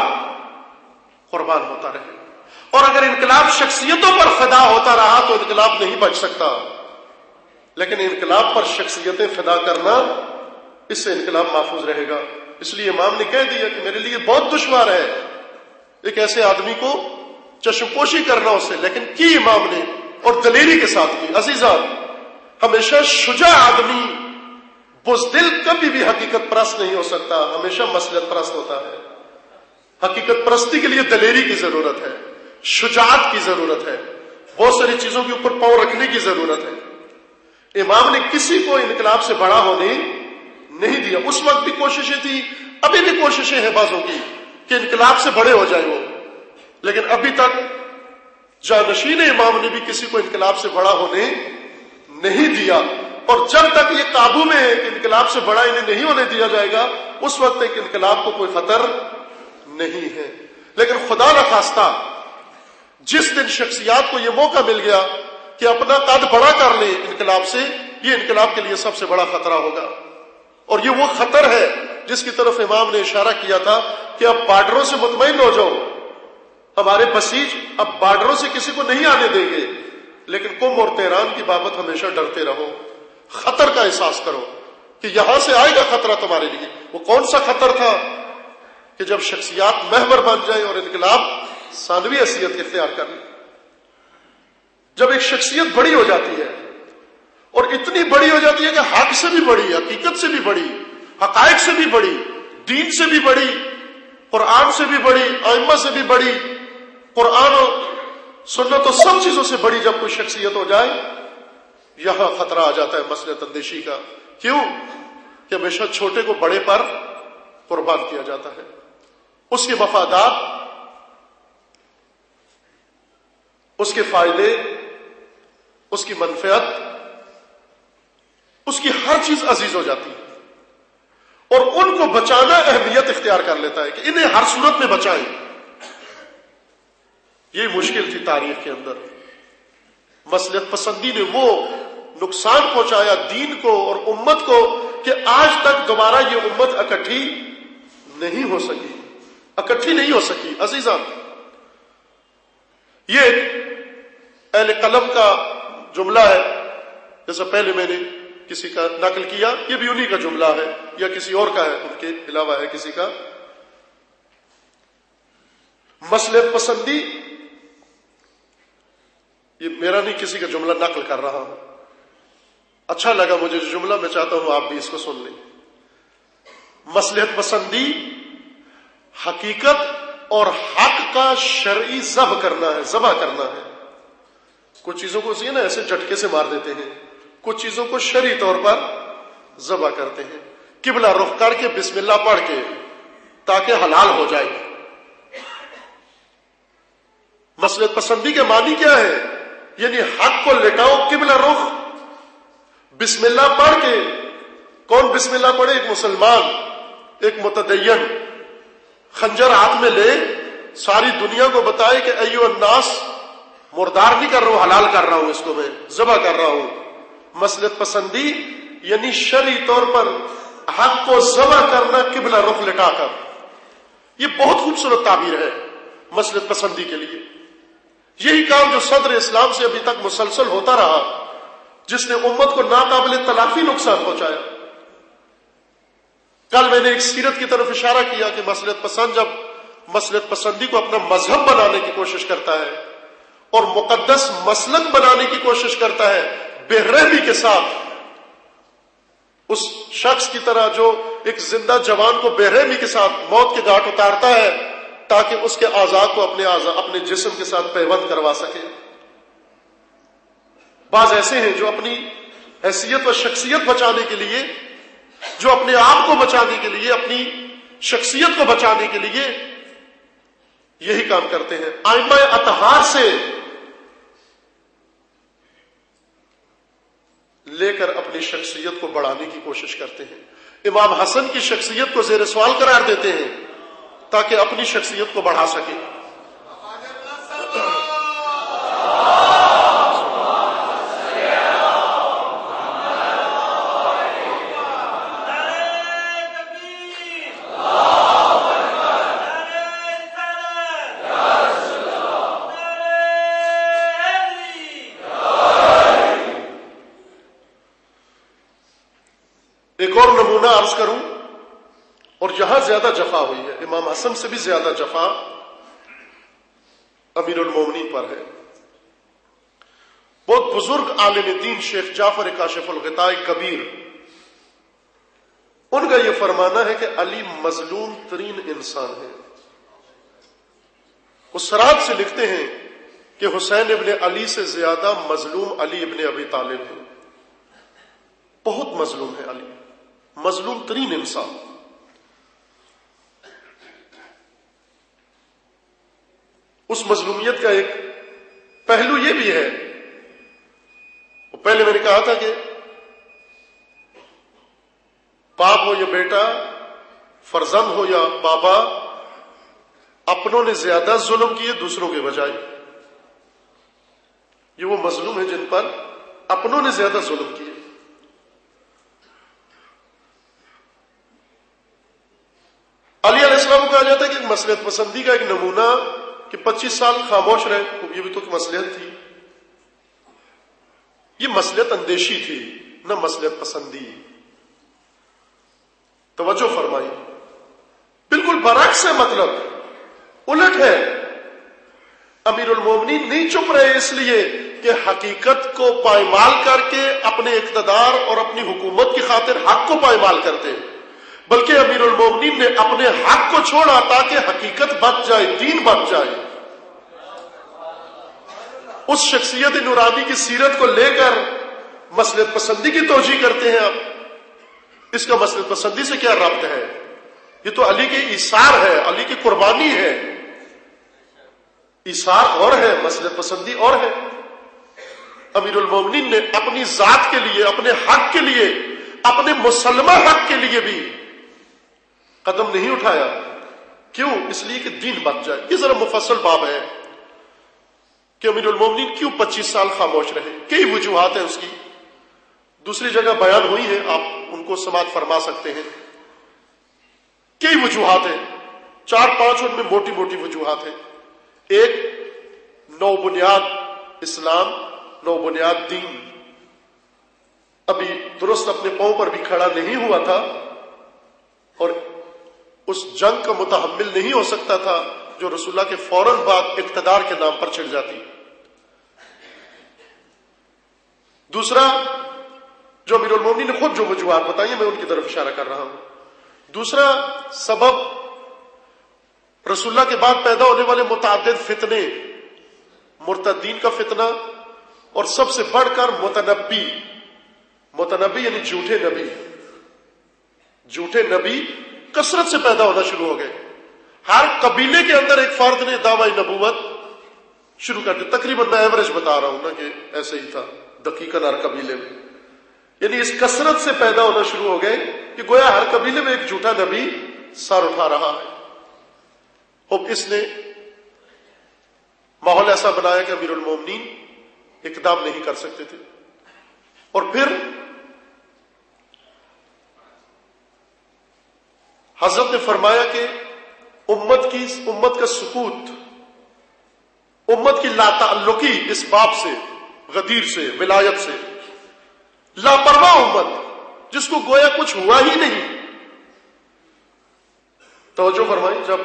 قربان ہوتا رہے. اور اگر انقلاب شخصیتوں پر فدا ہوتا رہا تو انقلاب نہیں بچ سکتا. لیکن انقلاب پر شخصیتیں فدا کرنا، اس سے انقلاب محفوظ رہے گا. اس لیے امام نے کہہ دیا کہ میرے لیے بہت دشوار ہے ایک ایسے آدمی کو چشم پوشی کرنا اسے، لیکن کی امام نے اور دلیری کے ساتھ کی. عزیزان، ہمیشہ شجاع آدمی بزدل کبھی بھی حقیقت پرست نہیں ہو سکتا، ہمیشہ مصلحت پرست ہوتا ہے. حقیقت پرستی کے لیے دلیری کی ضرورت ہے، شجاعت کی ضرورت ہے، بہت ساری چیزوں کے اوپر پاؤں رکھنے کی ضرورت ہے. امام نے کسی کو انقلاب سے بڑا ہونے نہیں دیا. اس وقت بھی کوششیں تھی، ابھی بھی کوششیں ہیں بعضوں کی کہ انقلاب سے بڑے ہو جائے وہ، لیکن ابھی تک جانشین امام نے بھی کسی کو انقلاب سے بڑا ہونے نہیں دیا. اور جب تک یہ قابو میں ہے کہ انقلاب سے بڑا انہیں نہیں ہونے دیا جائے گا، اس وقت تک انقلاب کو کوئی خطر نہیں ہے. لیکن خدا نخواستہ جس دن شخصیات کو یہ موقع مل گیا کہ اپنا قد بڑا کر لیں انقلاب سے، یہ انقلاب کے لیے سب سے بڑا خطرہ ہوگا. اور یہ وہ خطر ہے جس کی طرف امام نے اشارہ کیا تھا کہ اب بارڈروں سے مطمئن ہو جاؤ. ہمارے بسیج اب بارڈروں سے کسی کو نہیں آنے دیں گے، لیکن قم اور تہران کی بابت ہمیشہ ڈرتے رہو. خطر کا احساس کرو کہ یہاں سے آئے گا خطرہ تمہارے لیے. وہ کون سا خطر تھا کہ جب شخصیات محور بن جائے اور انقلاب ثانوی حیثیت اختیار کر لے. جب ایک شخصیت بڑی ہو جاتی ہے اور اتنی بڑی ہو جاتی ہے کہ حق سے بھی بڑی، حقیقت سے بھی بڑی، حقائق سے بھی بڑی، دین سے بھی بڑی، قرآن سے بھی بڑی، ائمہ سے بھی بڑی، قرآن و سنت و سب چیزوں سے بڑی جب کوئی شخصیت ہو جائے، یہاں خطرہ آ جاتا ہے مصلحت اندیشی کا. کیوں کہ ہمیشہ چھوٹے کو بڑے پر قربان کیا جاتا ہے. اس کے مفادات، اس کے فائدے، اس کی منفعت، اس کی ہر چیز عزیز ہو جاتی ہے، اور ان کو بچانا اہمیت اختیار کر لیتا ہے کہ انہیں ہر صورت میں بچائیں. یہ مشکل تھی تاریخ کے اندر. مصلحت پسندی نے وہ نقصان پہنچایا دین کو اور امت کو کہ آج تک دوبارہ یہ امت اکٹھی نہیں ہو سکی، اکٹھی نہیں ہو سکی. عزیزان، یہ اہل قلم کا جملہ ہے، جیسا پہلے میں نے کسی کا نقل کیا، یہ بھی انہی کا جملہ ہے یا کسی اور کا ہے، ان کے علاوہ ہے کسی کا. مصلحت پسندی، یہ میرا نہیں، کسی کا جملہ نقل کر رہا ہوں. اچھا لگا مجھے جو جملہ، میں چاہتا ہوں آپ بھی اس کو سن لیں. مصلحت پسندی حقیقت اور حق کا شرعی ذبح کرنا ہے، ذبح کرنا ہے. کچھ چیزوں کو نا ایسے جھٹکے سے مار دیتے ہیں، کچھ چیزوں کو شرعی طور پر ذبح کرتے ہیں، قبلہ رخ کر کے بسم اللہ پڑھ کے، تاکہ حلال ہو جائے. مصلحت پسندی کے معنی کیا ہے؟ یعنی حق کو لٹاؤ قبلہ رخ، بسم اللہ پڑھ کے. کون بسم اللہ پڑھے؟ ایک مسلمان، ایک متدین، خنجر ہاتھ میں لے، ساری دنیا کو بتائے کہ ایو الناس، مردار نہیں کر رہا ہوں، حلال کر رہا ہوں، اس کو میں ذبح کر رہا ہوں. مصلحت پسندی یعنی شرعی طور پر حق کو ذبح کرنا قبلہ رخ لٹا کر. یہ بہت خوبصورت تعبیر ہے مصلحت پسندی کے لیے. یہی کام جو صدر اسلام سے ابھی تک مسلسل ہوتا رہا، جس نے امت کو ناقابل تلافی نقصان پہنچایا. کل میں نے ایک سیرت کی طرف اشارہ کیا کہ مصلحت پسند جب مصلحت پسندی کو اپنا مذہب بنانے کی کوشش کرتا ہے اور مقدس مسلک بنانے کی کوشش کرتا ہے بے رحمی کے ساتھ، اس شخص کی طرح جو ایک زندہ جوان کو بے رحمی کے ساتھ موت کے گھاٹ اتارتا ہے تاکہ اس کے اعضاء کو اپنے اعضاء اپنے جسم کے ساتھ پیوند کروا سکے. بعض ایسے ہیں جو اپنی حیثیت و شخصیت بچانے کے لیے، جو اپنے آپ کو بچانے کے لیے، اپنی شخصیت کو بچانے کے لیے یہی کام کرتے ہیں. ائمہ اطہار سے لے کر اپنی شخصیت کو بڑھانے کی کوشش کرتے ہیں. امام حسن کی شخصیت کو زیر سوال قرار دیتے ہیں تاکہ اپنی شخصیت کو بڑھا سکے. ایک اور نمونہ عرض کروں، اور یہاں زیادہ جفا ہوئی ہے، امام حسن سے بھی زیادہ جفا امیر المومنین پر ہے. بہت بزرگ عالم دین شیخ جعفر کاشف الغطاء کبیر، ان کا یہ فرمانا ہے کہ علی مظلوم ترین انسان ہے. وہ سرات سے لکھتے ہیں کہ حسین ابن علی سے زیادہ مظلوم علی ابن ابی طالب ہے. بہت مظلوم ہے علی، مظلوم ترین انسان. اس مظلومیت کا ایک پہلو یہ بھی ہے، پہلے میں نے کہا تھا کہ باپ ہو یا بیٹا، فرزند ہو یا بابا، اپنوں نے زیادہ ظلم کیے دوسروں کے بجائے. یہ وہ مظلوم ہیں جن پر اپنوں نے زیادہ ظلم کیے. علی علیہ السلام کو کہا جاتا ہے کہ مصلحت پسندی کا ایک نمونہ کہ پچیس سال خاموش رہے، یہ بھی تو کہ مصلحت تھی. یہ مصلحت اندیشی تھی، نہ مصلحت پسندی. توجہ فرمائی، بالکل برعکس ہے، مطلب الٹ ہے. امیر المومنین نہیں چپ رہے اس لیے کہ حقیقت کو پائمال کر کے اپنے اقتدار اور اپنی حکومت کی خاطر حق کو پائمال کرتے، بلکہ امیر المومنین نے اپنے حق کو چھوڑا تاکہ حقیقت بچ جائے، دین بچ جائے. اس شخصیت نورانی کی سیرت کو لے کر مصلحت پسندی کی توجیہ کرتے ہیں. آپ اس کا مصلحت پسندی سے کیا ربط ہے؟ یہ تو علی کی ایثار ہے، علی کی قربانی ہے. ایثار اور ہے، مصلحت پسندی اور ہے. امیر المومنین نے اپنی ذات کے لیے، اپنے حق کے لیے، اپنے مسلمہ حق کے لیے بھی قدم نہیں اٹھایا. کیوں؟ اس لیے کہ دین بچ جائے. یہ ذرا مفصل باب ہے کہ امیر المومنین کیوں پچیس سال خاموش رہے. کئی وجوہات ہیں اس کی، دوسری جگہ بیان ہوئی ہے، آپ ان کو سماعت فرما سکتے ہیں. کئی وجوہات ہیں، چار پانچ ان میں موٹی موٹی وجوہات ہیں. ایک، نو بنیاد اسلام، نو بنیاد دین ابھی درست اپنے پاؤں پر بھی کھڑا نہیں ہوا تھا اور اس جنگ کا متحمل نہیں ہو سکتا تھا جو رسول اللہ کے فوراً بعد اقتدار کے نام پر چھڑ جاتی. دوسرا، جو امیر المومنین نے خود جو وجوہات بتائی ہیں میں ان کی طرف اشارہ کر رہا ہوں. دوسرا سبب، رسول اللہ کے بعد پیدا ہونے والے متعدد فتنے، مرتدین کا فتنہ، اور سب سے بڑھ کر متنبی. متنبی یعنی جھوٹے نبی. جھوٹے نبی کثرت سے پیدا ہونا شروع ہو گئے. ہر قبیلے کے اندر ایک فرد نے دعوی نبوت شروع کر دی. تقریباً میں ایوریج بتا رہا ہوں نا کہ ایسے ہی تھا دقیقاً ہر قبیلے میں. یعنی اس کثرت سے پیدا ہونا شروع ہو گئے کہ گویا ہر قبیلے میں ایک جھوٹا نبی سر اٹھا رہا ہے. اب اس نے ماحول ایسا بنایا کہ امیر المومنین اقدام نہیں کر سکتے تھے. اور پھر حضرت نے فرمایا کہ امت کی امت کا سکوت، امت کی لا تعلقی اس باب سے، غدیر سے، ولایت سے، لاپرواہ امت جس کو گویا کچھ ہوا ہی نہیں، توجہ فرمائیں، جب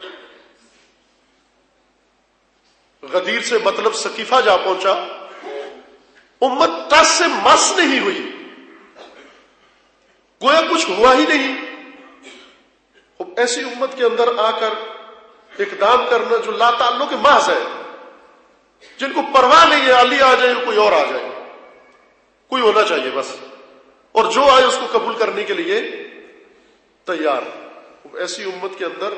غدیر سے مطلب سقیفہ جا پہنچا، امت ٹس سے مس نہیں ہوئی، گویا کچھ ہوا ہی نہیں۔ ایسی امت کے اندر آ کر اقدام کرنا جو لا تعلق محض ہے، جن کو پرواہ نہیں ہے علی آ جائے کوئی اور آ جائے، کوئی ہونا چاہیے بس، اور جو آئے اس کو قبول کرنے کے لیے تیار۔ ایسی امت کے اندر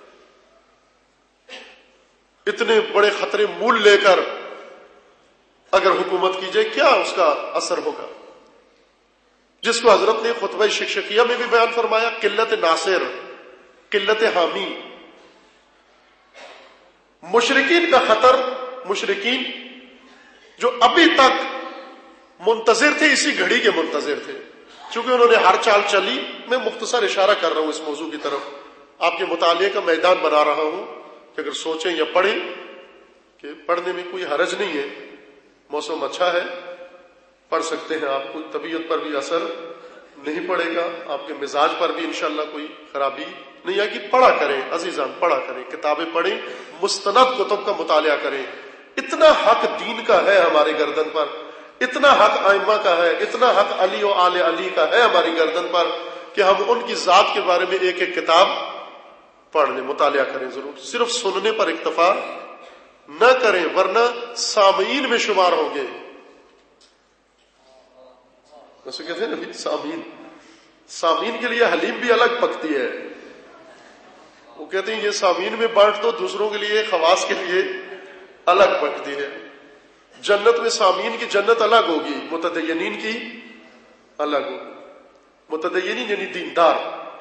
اتنے بڑے خطرے مول لے کر اگر حکومت کی جائے، کیا اس کا اثر ہوگا؟ جس کو حضرت نے خطبہ شکشکیہ میں بھی بیان فرمایا، قلت ناصر، قلت حامی، مشرکین کا خطر، مشرکین جو ابھی تک منتظر تھے، اسی گھڑی کے منتظر تھے، چونکہ انہوں نے ہر چال چلی۔ میں مختصر اشارہ کر رہا ہوں اس موضوع کی طرف، آپ کے مطالعے کا میدان بنا رہا ہوں کہ اگر سوچیں یا پڑھیں، کہ پڑھنے میں کوئی حرج نہیں ہے، موسم اچھا ہے، پڑھ سکتے ہیں آپ، کوئی طبیعت پر بھی اثر نہیں پڑے گا، آپ کے مزاج پر بھی انشاءاللہ کوئی خرابی نہیں آئے گی۔ پڑھا کریں عزیزان، پڑھا کریں، کتابیں پڑھیں، مستند کتب کا مطالعہ کریں۔ اتنا حق دین کا ہے ہماری گردن پر، اتنا حق ائمہ کا ہے، اتنا حق علی و آل علی کا ہے ہماری گردن پر کہ ہم ان کی ذات کے بارے میں ایک ایک کتاب پڑھ لیں، مطالعہ کریں ضرور۔ صرف سننے پر اکتفا نہ کریں ورنہ سامعین میں شمار ہوں گے۔ ویسے کہتے ہیں نا سامعین، سامعین کے لیے حلیم بھی الگ پکتی ہے، وہ کہتے ہیں یہ سامعین میں بانٹ دو، دوسروں کے لیے خواص کے لیے الگ پکتی ہے۔ جنت میں سامعین کی جنت الگ ہوگی، متدینین کی الگ ہوگی۔ متدینین یعنی دیندار،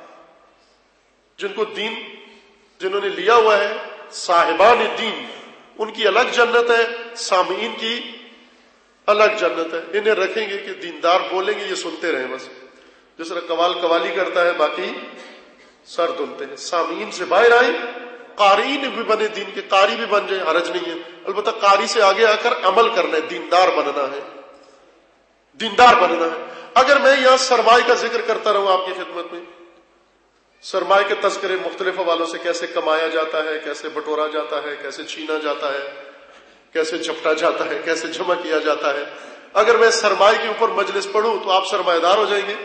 جن کو دین، جنہوں نے لیا ہوا ہے، صاحبان دین، ان کی الگ جنت ہے، سامعین کی الگ جنت ہے۔ انہیں رکھیں گے کہ دیندار بولیں گے، یہ سنتے رہیں بس، جس طرح قوال قوالی کرتا ہے باقی سر دھلتے ہیں۔ سامعین سے باہر آئیں، قارئین بھی بنے، دین کے قاری بھی بن جائیں، حرج نہیں ہے، البتہ قاری سے آگے آ کر عمل کرنا ہے، دیندار بننا ہے، دیندار بننا ہے۔ اگر میں یہاں سرمایہ کا ذکر کرتا رہوں آپ کی خدمت میں، سرمایہ کے تذکرے مختلف حوالوں سے، کیسے کمایا جاتا ہے، کیسے بٹورا جاتا ہے، کیسے چھینا جاتا ہے، کیسے جھپٹا جاتا ہے، کیسے جمع کیا جاتا ہے، اگر میں سرمایہ کے اوپر مجلس پڑھوں تو آپ سرمایہ دار ہو جائیں گے؟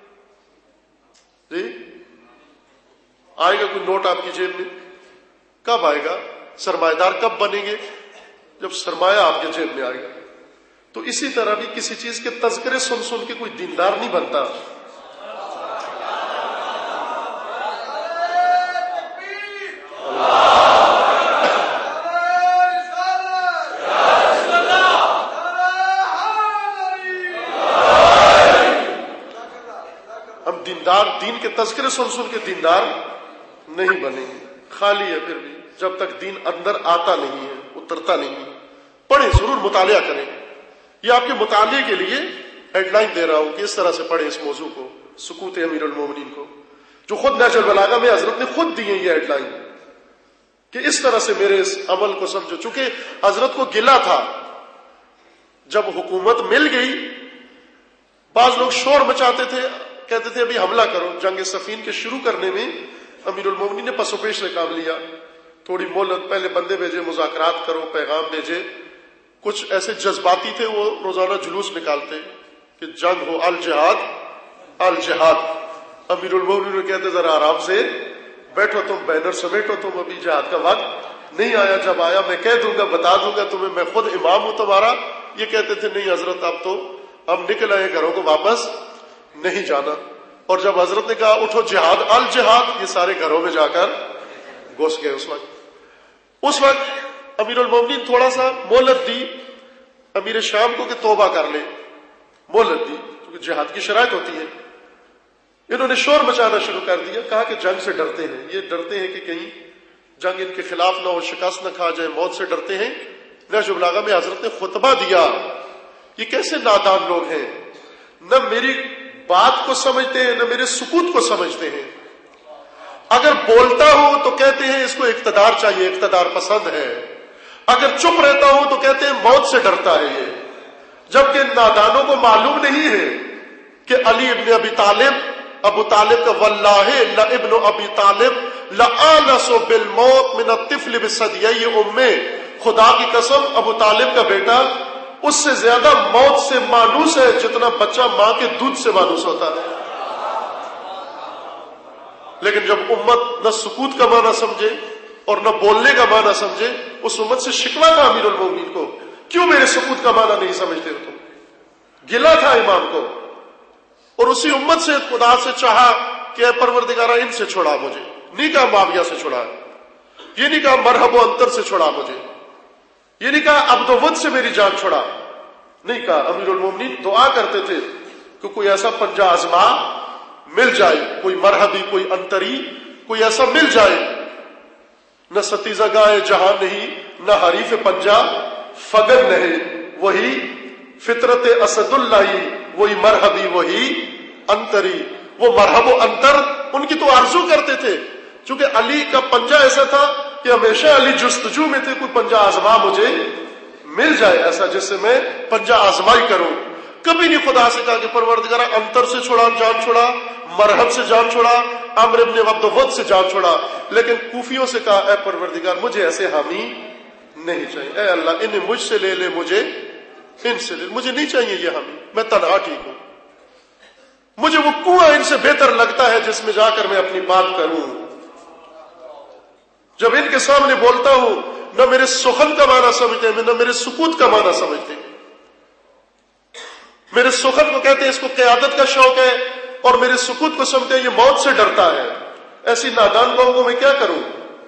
جی آئے گا کوئی نوٹ آپ کی جیب میں؟ کب آئے گا؟ سرمایہ دار کب بنیں گے؟ جب سرمایہ آپ کے جیب میں آئے گا۔ تو اسی طرح بھی کسی چیز کے تذکرے سن سن کے کوئی دیندار نہیں بنتا۔ ہم دیندار، دین کے تذکرے سن سن کے دیندار نہیں بنیں گے، خالی ہے پھر بھی، جب تک دین اندر آتا نہیں ہے، اترتا نہیں ہے۔ پڑھیں ضرور، مطالعہ کریں۔ یہ آپ کے مطالعے کے لیے ہیڈ لائن دے رہا ہوں کہ اس طرح سے پڑھیں اس موضوع کو، سکوت امیر المومنین کو، جو خود نہج البلاغہ میں حضرت نے خود دی ہے یہ ہیڈ لائن، کہ اس طرح سے میرے اس عمل کو سمجھو۔ چونکہ حضرت کو گلہ تھا، جب حکومت مل گئی، بعض لوگ شور مچاتے تھے، کہتے تھے ابھی حملہ کرو۔ جنگ صفین کے شروع کرنے میں امیر المومنین نے پس و پیش سے کام لیا، تھوڑی مہلت، پہلے بندے بھیجے، مذاکرات کرو، پیغام بھیجے۔ کچھ ایسے جذباتی تھے، وہ روزانہ جلوس نکالتے کہ جنگ ہو، الجہاد الجہاد۔ امیر المومنین کہتے ذرا آرام سے بیٹھو، تم بینر سمیٹو، تم ابھی جہاد کا وقت نہیں آیا، جب آیا میں کہہ دوں گا، بتا دوں گا تمہیں، میں خود امام ہوں تمہارا۔ یہ کہتے تھے نہیں حضرت، اب تو ہم نکل آئے، گھروں کو واپس نہیں جانا۔ اور جب حضرت نے کہا اٹھو جہاد الجہاد، یہ سارے گھروں میں جا کر گھس گئے۔ اس وقت اس وقت امیر المومنین تھوڑا سا مہلت دی امیر شام کو کہ توبہ کر لے، مہلت دی، کیونکہ جہاد کی شرائط ہوتی ہے۔ انہوں نے شور مچانا شروع کر دیا، کہا کہ جنگ سے ڈرتے ہیں، یہ ڈرتے ہیں کہ کہیں جنگ ان کے خلاف نہ ہو، شکست نہ کھا جائے، موت سے ڈرتے ہیں۔ نہج البلاغہ میں حضرت نے خطبہ دیا، یہ کیسے نادان لوگ ہیں، نہ میری بات کو سمجھتے ہیں، نہ میرے سکوت کو سمجھتے ہیں۔ اگر بولتا ہوں تو کہتے ہیں اس کو اقتدار چاہیے، اقتدار پسند ہے، اگر چپ رہتا ہوں تو کہتے ہیں موت سے ڈرتا ہے یہ، جبکہ نادانوں کو معلوم نہیں ہے کہ علی ابن ابی طالب، ابو طالب کا واللہ لا ابن ابی طالب لآنس بالموت من الطفل بثدیی امہ، خدا کی قسم ابو طالب کا بیٹا اس سے زیادہ موت سے مانوس ہے جتنا بچہ ماں کے دودھ سے مانوس ہوتا ہے۔ لیکن جب امت نہ سکوت کا معنی سمجھے اور نہ بولنے کا معنی سمجھے، اس امت سے شکوہ تھا امیر المومنین کو، کیوں میرے سکوت کا معنی نہیں سمجھتے ہو تم؟ گلا تھا امام کو، اور اسی امت سے خدا سے چاہا کہ اے پروردگارہ ان سے چھڑا مجھے، نہیں کہا معاویہ سے چھڑا، یہ نہیں کہا مرحب و انتر سے چھڑا مجھے، یہ نہیں کہا عبد و ود سے میری جان چھڑا، نہیں کہا۔ امیر المومنین دعا کرتے تھے کہ کوئی ایسا پنجہ آزما مل جائے، کوئی مرحبی، کوئی انتری، کوئی ایسا مل جائے، نہ ستیزہ گائے جہاں نہیں، نہ حریف پنجہ فگر نہیں، وہی فطرت اسد اللہ، وہی مرحبی، وہی انتری۔ وہ مرحب و انتر ان کی تو آرزو کرتے تھے، چونکہ علی کا پنجہ ایسا تھا کہ ہمیشہ علی جستجو میں تھے، کوئی پنجہ آزما مجھے مل جائے ایسا جس سے میں پنجہ آزمائی کروں۔ کبھی نہیں خدا سے کہا کہ پروردگارہ انتر سے چھڑا جان چھڑا، مرحب سے جان چھڑا، عمرو ابن عبد ود سے جان چھڑا، لیکن کوفیوں سے کہا اے پروردگار مجھے ایسے حامی نہیں چاہیے، اے اللہ انہیں مجھ سے لے لے، مجھے ان سے لے، مجھے نہیں چاہیے یہ حامی، میں تنہا ٹھیک ہوں، مجھے وہ کنواں ان سے بہتر لگتا ہے جس میں جا کر میں اپنی بات کروں۔ جب ان کے سامنے بولتا ہوں نہ میرے سخن کا معنی سمجھتے ہیں، نہ میرے سکوت کا معنی سمجھتے ہیں۔ میرے سخن کو کہتے ہیں اس کو قیادت کا شوق ہے، اور میرے سکوت کو سمجھتے ہیں یہ موت سے ڈرتا ہے۔ ایسی نادان قوم کو میں کیا کروں؟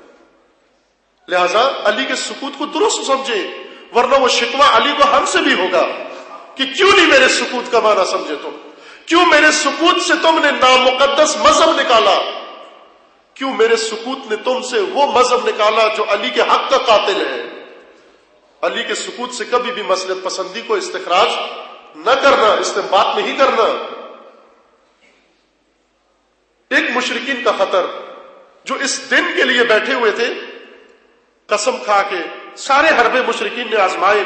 لہذا علی کے سکوت کو درست سمجھے، ورنہ وہ شکوہ علی کو ہم سے بھی ہوگا کہ کیوں نہیں میرے سکوت کا معنی سمجھے تم، کیوں میرے سکوت سے تم نے نامقدس مذہب نکالا، کیوں میرے سکوت نے تم سے وہ مذہب نکالا جو علی کے حق کا قاتل ہے۔ علی کے سکوت سے کبھی بھی مصلحت پسندی کو استخراج نہ کرنا، استنباط نہیں کرنا۔ ایک مشرکین کا خطر جو اس دن کے لیے بیٹھے ہوئے تھے، قسم کھا کے سارے حرب مشرکین نے آزمائے،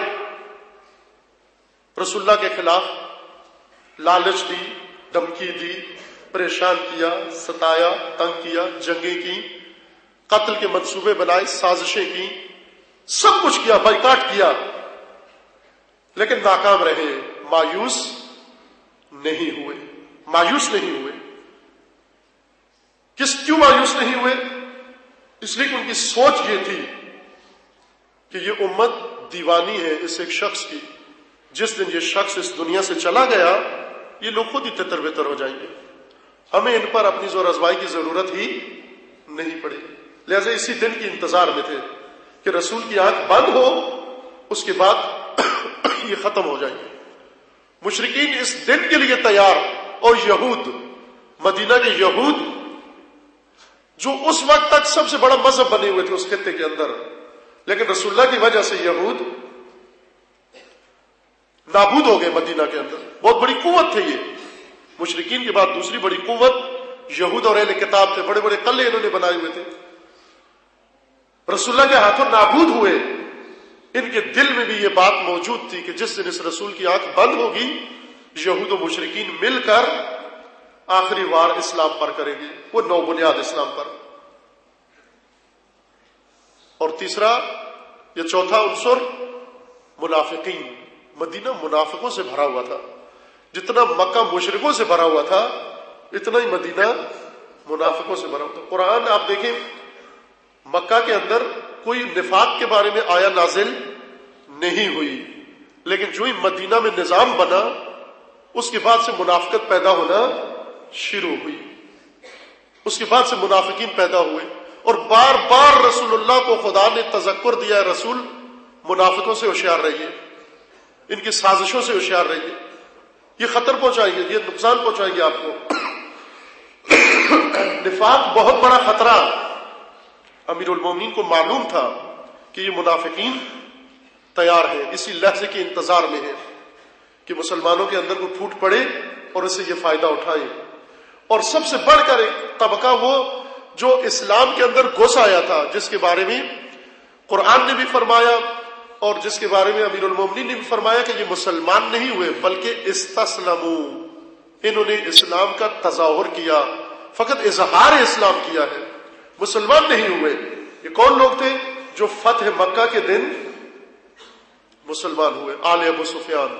رسول اللہ کے خلاف لالچ دی، دھمکی دی، پریشان کیا، ستایا، تنگ کیا، جنگیں کی، قتل کے منصوبے بنائے، سازشیں کی، سب کچھ کیا، بائیکاٹ کیا، لیکن ناکام رہے، مایوس نہیں ہوئے، مایوس نہیں ہوئے۔ کس کیوں مایوس نہیں ہوئے؟ اس لیے کہ ان کی سوچ یہ تھی کہ یہ امت دیوانی ہے اس ایک شخص کی، جس دن یہ شخص اس دنیا سے چلا گیا یہ لوگ خود ہی تتر بتر ہو جائیں گے، ہمیں ان پر اپنی زور آزمائی کی ضرورت ہی نہیں پڑے گی۔ لہذا اسی دن کی انتظار میں تھے کہ رسول کی آنکھ بند ہو، اس کے بعد یہ ختم ہو جائیں گے۔ مشرکین اس دن کے لیے تیار، اور یہود، مدینہ کے یہود جو اس وقت تک سب سے بڑا مذہب بنے ہوئے تھے اس خطے کے اندر، لیکن رسول اللہ کی وجہ سے یہود نابود ہو گئے مدینہ کے اندر۔ بہت بڑی قوت تھے یہ، مشرکین کے بعد دوسری بڑی قوت یہود اور اہل کتاب تھے، بڑے بڑے قلعے انہوں نے بنائے ہوئے تھے، رسول اللہ کے ہاتھوں نابود ہوئے۔ ان کے دل میں بھی یہ بات موجود تھی کہ جس دن اس رسول کی آنکھ بند ہوگی، یہود و مشرکین مل کر آخری وار اسلام پر کریں گے، وہ نو بنیاد اسلام پر۔ اور تیسرا یا چوتھا عنصر منافقین، مدینہ منافقوں سے بھرا ہوا تھا، جتنا مکہ مشرکوں سے بھرا ہوا تھا اتنا ہی مدینہ منافقوں سے بھرا ہوا تھا۔ قرآن آپ دیکھیں مکہ کے اندر کوئی نفاق کے بارے میں آیا نازل نہیں ہوئی، لیکن جو ہی مدینہ میں نظام بنا اس کے بعد سے منافقت پیدا ہونا شروع ہوئی، اس کے بعد سے منافقین پیدا ہوئے، اور بار بار رسول اللہ کو خدا نے تذکر دیا ہے، رسول منافقوں سے ہوشیار رہیے، ان کی سازشوں سے ہوشیار رہیے، یہ خطر پہنچائیں گے، یہ نقصان پہنچائیں گے آپ کو۔ نفاق بہت بڑا خطرہ، امیر المومنین کو معلوم تھا کہ یہ منافقین تیار ہیں، اسی لحظے کے انتظار میں ہیں کہ مسلمانوں کے اندر کوئی پھوٹ پڑے اور اسے یہ فائدہ اٹھائیں۔ اور سب سے بڑھ کر ایک طبقہ وہ جو اسلام کے اندر گھس آیا تھا، جس کے بارے میں قرآن نے بھی فرمایا اور جس کے بارے میں امیر المومنین نے بھی فرمایا کہ یہ مسلمان نہیں ہوئے بلکہ استسلموا، انہوں نے اسلام کا تظاہر کیا، فقط اظہار اسلام کیا ہے، مسلمان نہیں ہوئے. یہ کون لوگ تھے؟ جو فتح مکہ کے دن مسلمان ہوئے، آل ابو سفیان.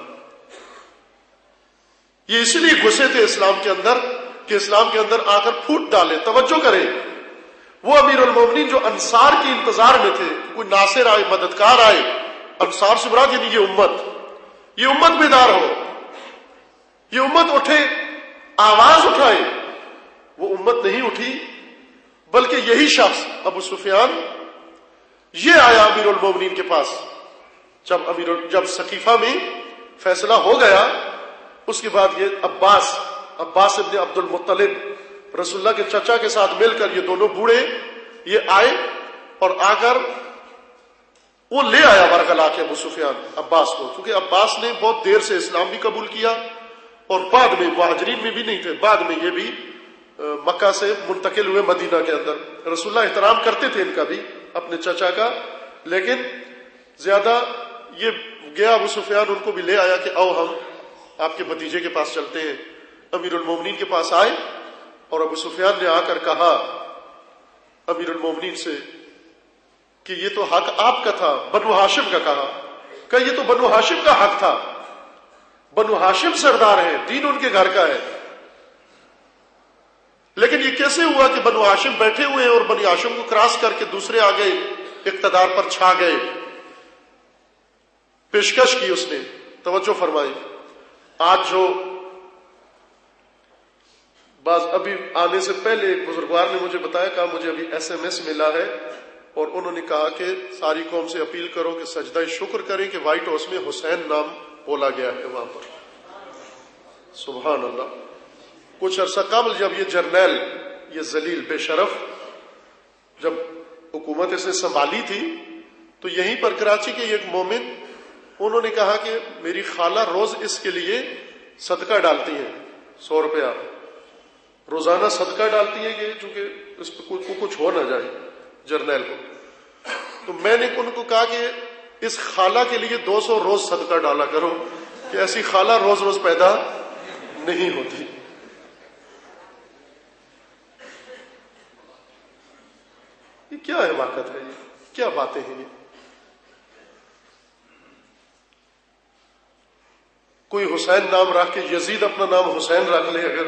یہ اس لیے گھسے تھے اسلام کے اندر کہ اسلام کے اندر آ کر پھوٹ ڈالے. توجہ کریں، وہ امیر المومنین جو انصار کے انتظار میں تھے، کوئی ناصر آئے، مددگار آئے. انصار سے مراد یعنی یہ امت، یہ امت بیدار ہو، یہ امت اٹھے، آواز اٹھائے. وہ امت نہیں اٹھی، بلکہ یہی شخص ابو سفیان یہ آیا امیر المومنین کے پاس. جب امیر جب سقیفہ میں فیصلہ ہو گیا، اس کے بعد یہ عباس عباس ابن عبد المطلب رسول اللہ کے چچا کے ساتھ مل کر، یہ دونوں بوڑھے یہ آئے اور آ کر وہ لے آیا ورقہ لا کے ابو سفیان عباس کو. کیونکہ عباس نے بہت دیر سے اسلام بھی قبول کیا اور بعد میں مہاجرین میں بھی نہیں تھے، بعد میں یہ بھی مکہ سے منتقل ہوئے مدینہ کے اندر. رسول اللہ احترام کرتے تھے ان کا بھی، اپنے چچا کا، لیکن زیادہ یہ گیا ابو سفیان ان کو بھی لے آیا کہ آؤ ہم آپ کے بھتیجے کے پاس چلتے ہیں. امیر المومنین کے پاس آئے اور ابو سفیان نے آ کر کہا امیر المومنین سے کہ یہ تو حق آپ کا تھا، بنو ہاشم کا. کہا کہ یہ تو بنو ہاشم کا حق تھا، بنو ہاشم سردار ہیں، دین ان کے گھر کا ہے. لیکن یہ کیسے ہوا کہ بنو ہاشم بیٹھے ہوئے ہیں اور بنو ہاشم کو کراس کر کے دوسرے آگے اقتدار پر چھا گئے؟ پیشکش کی اس نے. توجہ فرمائی. آج جو بعض ابھی آنے سے پہلے ایک بزرگوار نے مجھے بتایا، کہا مجھے ابھی ایس ایم ایس ملا ہے اور انہوں نے کہا کہ ساری قوم سے اپیل کرو کہ سجدہ شکر کریں کہ وائٹ ہاؤس میں حسین نام بولا گیا ہے وہاں پر. سبحان اللہ. کچھ عرصہ قبل جب یہ جرنیل، یہ ذلیل بے شرف، جب حکومت اسے سنبھالی تھی تو یہیں پر کراچی کے ایک مومن، انہوں نے کہا کہ میری خالہ روز اس کے لیے صدقہ ڈالتی ہیں، سو روپیہ روزانہ صدقہ ڈالتی ہیں کہ چونکہ اس پہ کو کچھ ہو نہ جائے جرنیل کو. تو میں نے ان کو کہا کہ اس خالہ کے لیے دو سو روز صدقہ ڈالا کرو کہ ایسی خالہ روز روز پیدا نہیں ہوتی. یہ کیا حماقت ہے، یہ کیا باتیں ہیں یہ. کوئی حسین نام رکھ کے یزید اپنا نام حسین رکھ لے اگر.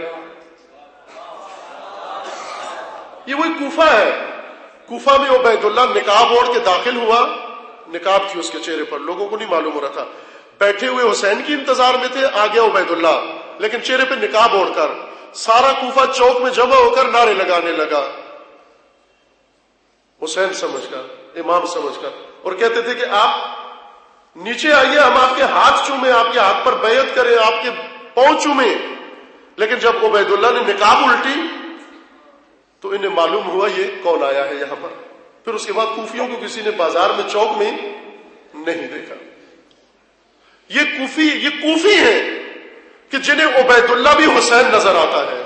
یہ وہی کوفہ ہے. کوفہ میں عبید اللہ نقاب اوڑھ کے داخل ہوا، نقاب تھی اس کے چہرے پر، لوگوں کو نہیں معلوم ہو رہا تھا. بیٹھے ہوئے حسین کی انتظار میں تھے، آ گیا عبید اللہ، لیکن چہرے پہ نقاب اوڑھ کر. سارا کوفہ چوک میں جمع ہو کر نعرے لگانے لگا، حسین سمجھ کر، امام سمجھ کر، اور کہتے تھے کہ آپ نیچے آئیے، ہم آپ کے ہاتھ چومیں، آپ کے ہاتھ پر بیعت کریں، آپ کے پاؤں چومیں. لیکن جب عبید اللہ نے نقاب الٹی تو انہیں معلوم ہوا یہ کون آیا ہے یہاں پر. پھر اس کے بعد کوفیوں کو کسی نے بازار میں چوک میں نہیں دیکھا. یہ کوفی یہ کوفی ہیں کہ جنہیں عبید اللہ بھی حسین نظر آتا ہے،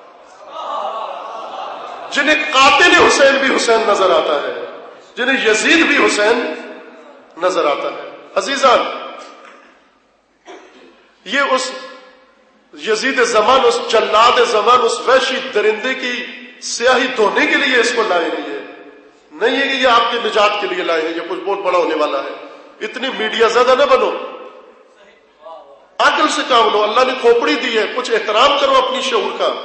جنہیں قاتل حسین بھی حسین نظر آتا ہے، جنہیں یزید بھی حسین نظر آتا ہے. عزیزان، یہ اس یزید زمان، اس جلاد زمان، اس وحشی درندے کی سیاہی دھونے کے لیے اس کو لائے نہیں ہے. نہیں ہے کہ یہ آپ کے نجات کے لیے لائے ہیں، یہ کچھ بہت بڑا ہونے والا ہے. اتنی میڈیا زیادہ نہ بنو، عقل سے کام لو. اللہ نے کھوپڑی دی ہے، کچھ احترام کرو اپنی شعور کا.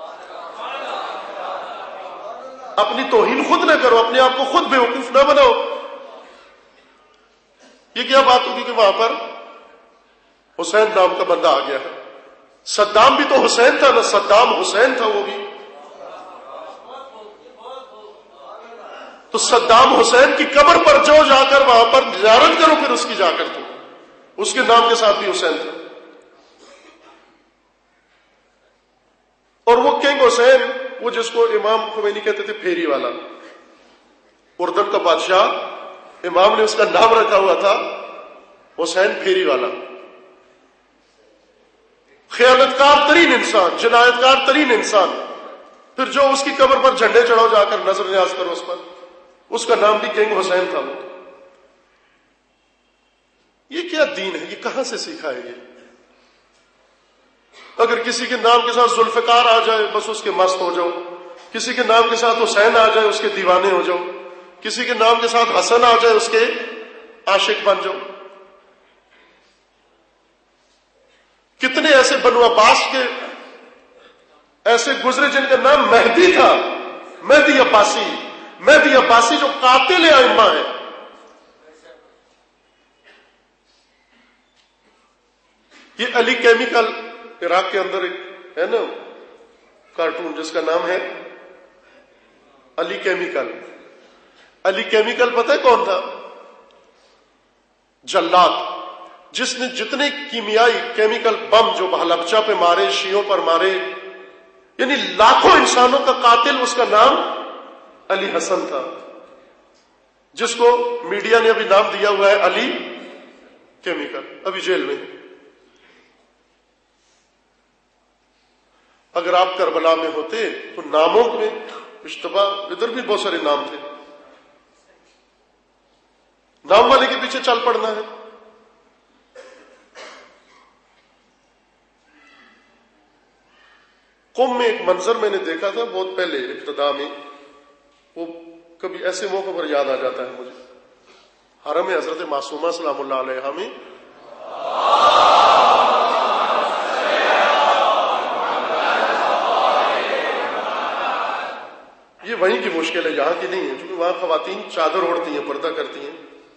اپنی توہین خود نہ کرو، اپنے آپ کو خود بیوقوف نہ بناؤ. یہ کیا بات ہوگی کہ وہاں پر حسین نام کا بندہ آ گیا ہے. صدام بھی تو حسین تھا نا، صدام حسین تھا وہ بھی. تو صدام حسین کی قبر پر جو جا کر وہاں پر زیارت کرو، پھر اس کی جا کر تو اس کے نام کے ساتھ بھی حسین تھا. اور وہ کنگ حسین، وہ جس کو امام خمینی کہتے تھے پھیری والا، اردن کا بادشاہ، امام نے اس کا نام رکھا ہوا تھا حسین پھیری والا. خیانتکار ترین انسان، جنایتکار ترین انسان. پھر جو اس کی قبر پر جھنڈے چڑھاؤ جا کر، نظر نیاز کرو اس پر، اس کا نام بھی کنگ حسین تھا. وہ یہ کیا دین ہے؟ یہ کہاں سے سیکھا ہے یہ؟ اگر کسی کے نام کے ساتھ ذوالفقار آ جائے بس اس کے مست ہو جاؤ. کسی کے نام کے ساتھ حسین آ جائے اس کے دیوانے ہو جاؤ، کسی کے نام کے ساتھ حسن آ جائے اس کے عاشق بن جاؤ. کتنے ایسے بنو عباس کے ایسے گزرے جن کا نام مہدی تھا، مہدی عباسی، مہدی عباسی جو قاتل ائمہ ہیں. یہ علی کیمیکل عراق کے اندر ایک ہے نا کارٹون جس کا نام ہے علی کیمیکل. علی کیمیکل پتہ ہے کون تھا؟ جلاد، جس نے جتنے کیمیائی کیمیکل بم جو حلبچہ پہ مارے، شیعوں پر مارے، یعنی لاکھوں انسانوں کا قاتل، اس کا نام علی حسن تھا، جس کو میڈیا نے ابھی نام دیا ہوا ہے علی کیمیکل، ابھی جیل میں. اگر آپ کربلا میں ہوتے تو ناموں میں اشتباہ، ادھر بھی بہت سارے نام تھے، نام والے کے پیچھے چل پڑنا ہے. قم میں ایک منظر میں نے دیکھا تھا بہت پہلے ابتدا میں، وہ کبھی ایسے موقع پر یاد آ جاتا ہے مجھے. حرم حضرت معصومہ سلام اللہ علیہا میں یہ وہیں کی مشکل ہے، یہاں کی نہیں ہے، کیونکہ وہاں خواتین چادر اوڑھتی ہیں، پردہ کرتی ہیں،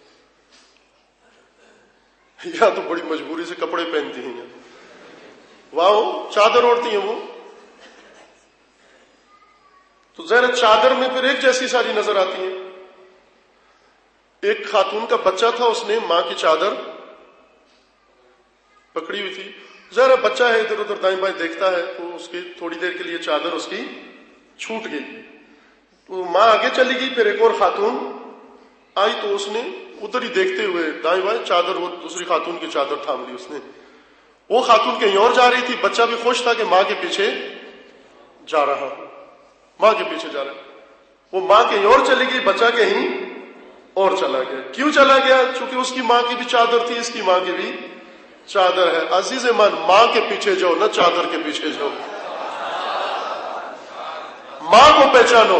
یا تو بڑی مجبوری سے کپڑے پہنتی ہیں، وہاں چادر اوڑھتی ہیں وہ تو ظاہر چادر میں پھر ایک جیسی ساری نظر آتی ہیں. ایک خاتون کا بچہ تھا، اس نے ماں کی چادر پکڑی ہوئی تھی، ظاہر بچہ ہے ادھر ادھر دائیں بائیں دیکھتا ہے، تو اس کی تھوڑی دیر کے لیے چادر اس کی چھوٹ گئی، تو ماں آگے چلی گئی، پھر ایک اور خاتون آئی تو اس نے ادھر ہی دیکھتے ہوئے دائیں بائیں چادر، وہ دوسری خاتون کی چادر تھام لی اس نے. وہ خاتون کہیں اور جا رہی تھی، بچہ بھی خوش تھا کہ ماں کے پیچھے جا رہا ہوں، ماں کے پیچھے جا رہا ہے. وہ ماں کہیں اور چلی گئی، بچہ کہیں اور چلا گیا. کیوں چلا گیا؟ چونکہ اس کی ماں کی بھی چادر تھی، اس کی ماں کی بھی چادر ہے. عزیز من، ماں کے پیچھے جاؤ نہ چادر کے پیچھے جاؤ. ماں کو پہچانو،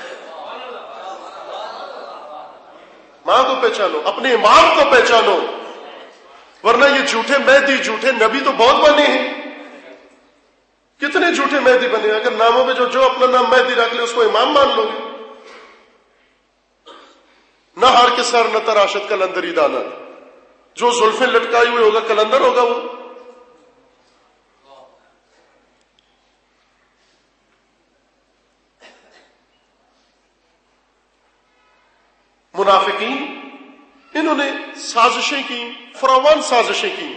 ماں کو پہچانو، اپنے امام کو پہچانو، ورنہ یہ جھوٹے مہدی، جھوٹے نبی تو بہت بنے ہیں. کتنے جھوٹے مہدی بنے؟ اگر ناموں میں جو جو اپنا نام مہدی رکھ لے اس کو امام مان لو گے. نہ ہار کے سر نہ تراشت کلندری دانا، جو زلفیں لٹکائی ہوئے ہوگا کلندر ہوگا وہ. منافقین انہوں نے سازشیں کی، فراوان سازشیں کی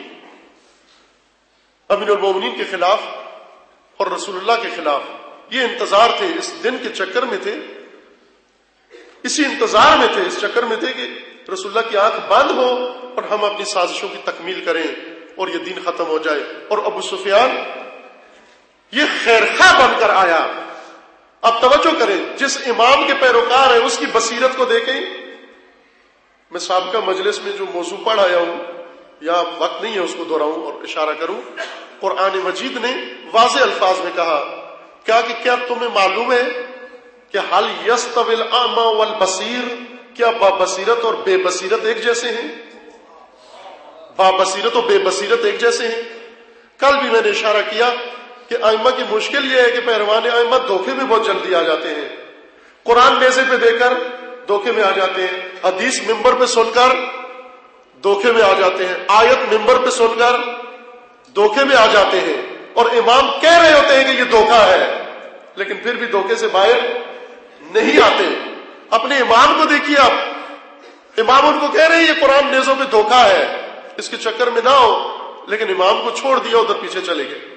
امیر المومنین کے خلاف اور رسول اللہ کے خلاف. یہ انتظار تھے، اس دن کے چکر میں تھے، اسی انتظار میں تھے، اس چکر میں تھے کہ رسول اللہ کی آنکھ بند ہو اور ہم اپنی سازشوں کی تکمیل کریں اور یہ دین ختم ہو جائے. اور ابو سفیان یہ خیرخواہ بن کر آیا. اب توجہ کریں، جس امام کے پیروکار ہے اس کی بصیرت کو دیکھیں. میں سابقہ مجلس میں جو موضوع پڑھ آیا ہوں، یا وقت نہیں ہے اس کو دہراؤں اور اشارہ کروں، قرآن مجید نے واضح الفاظ میں کہا کیا کہ کیا تمہیں معلوم ہے کہ حل یستوی الاعمی والبصیر، کیا با بصیرت اور بے بصیرت ایک جیسے ہیں؟ با بصیرت اور بے بصیرت ایک جیسے ہیں. کل بھی میں نے اشارہ کیا کہ ائمہ کی مشکل یہ ہے کہ پیروان ائمہ دھوکے میں بہت جلدی آ جاتے ہیں. قرآن میزے پہ دے کر دھوکے میں آ جاتے ہیں، حدیث ممبر پہ سن کر دھوکے میں آ جاتے ہیں، آیت ممبر پہ سن کر دھوکے میں آ جاتے ہیں، اور امام کہہ رہے ہوتے ہیں کہ یہ دھوکہ ہے، لیکن پھر بھی دھوکے سے باہر نہیں آتے. اپنے امام کو دیکھیے آپ، امام ان کو کہہ رہے ہیں یہ قرآن نیزوں پہ دھوکہ ہے، اس کے چکر میں نہ ہو، لیکن امام کو چھوڑ دیا، ادھر پیچھے چلے گئے،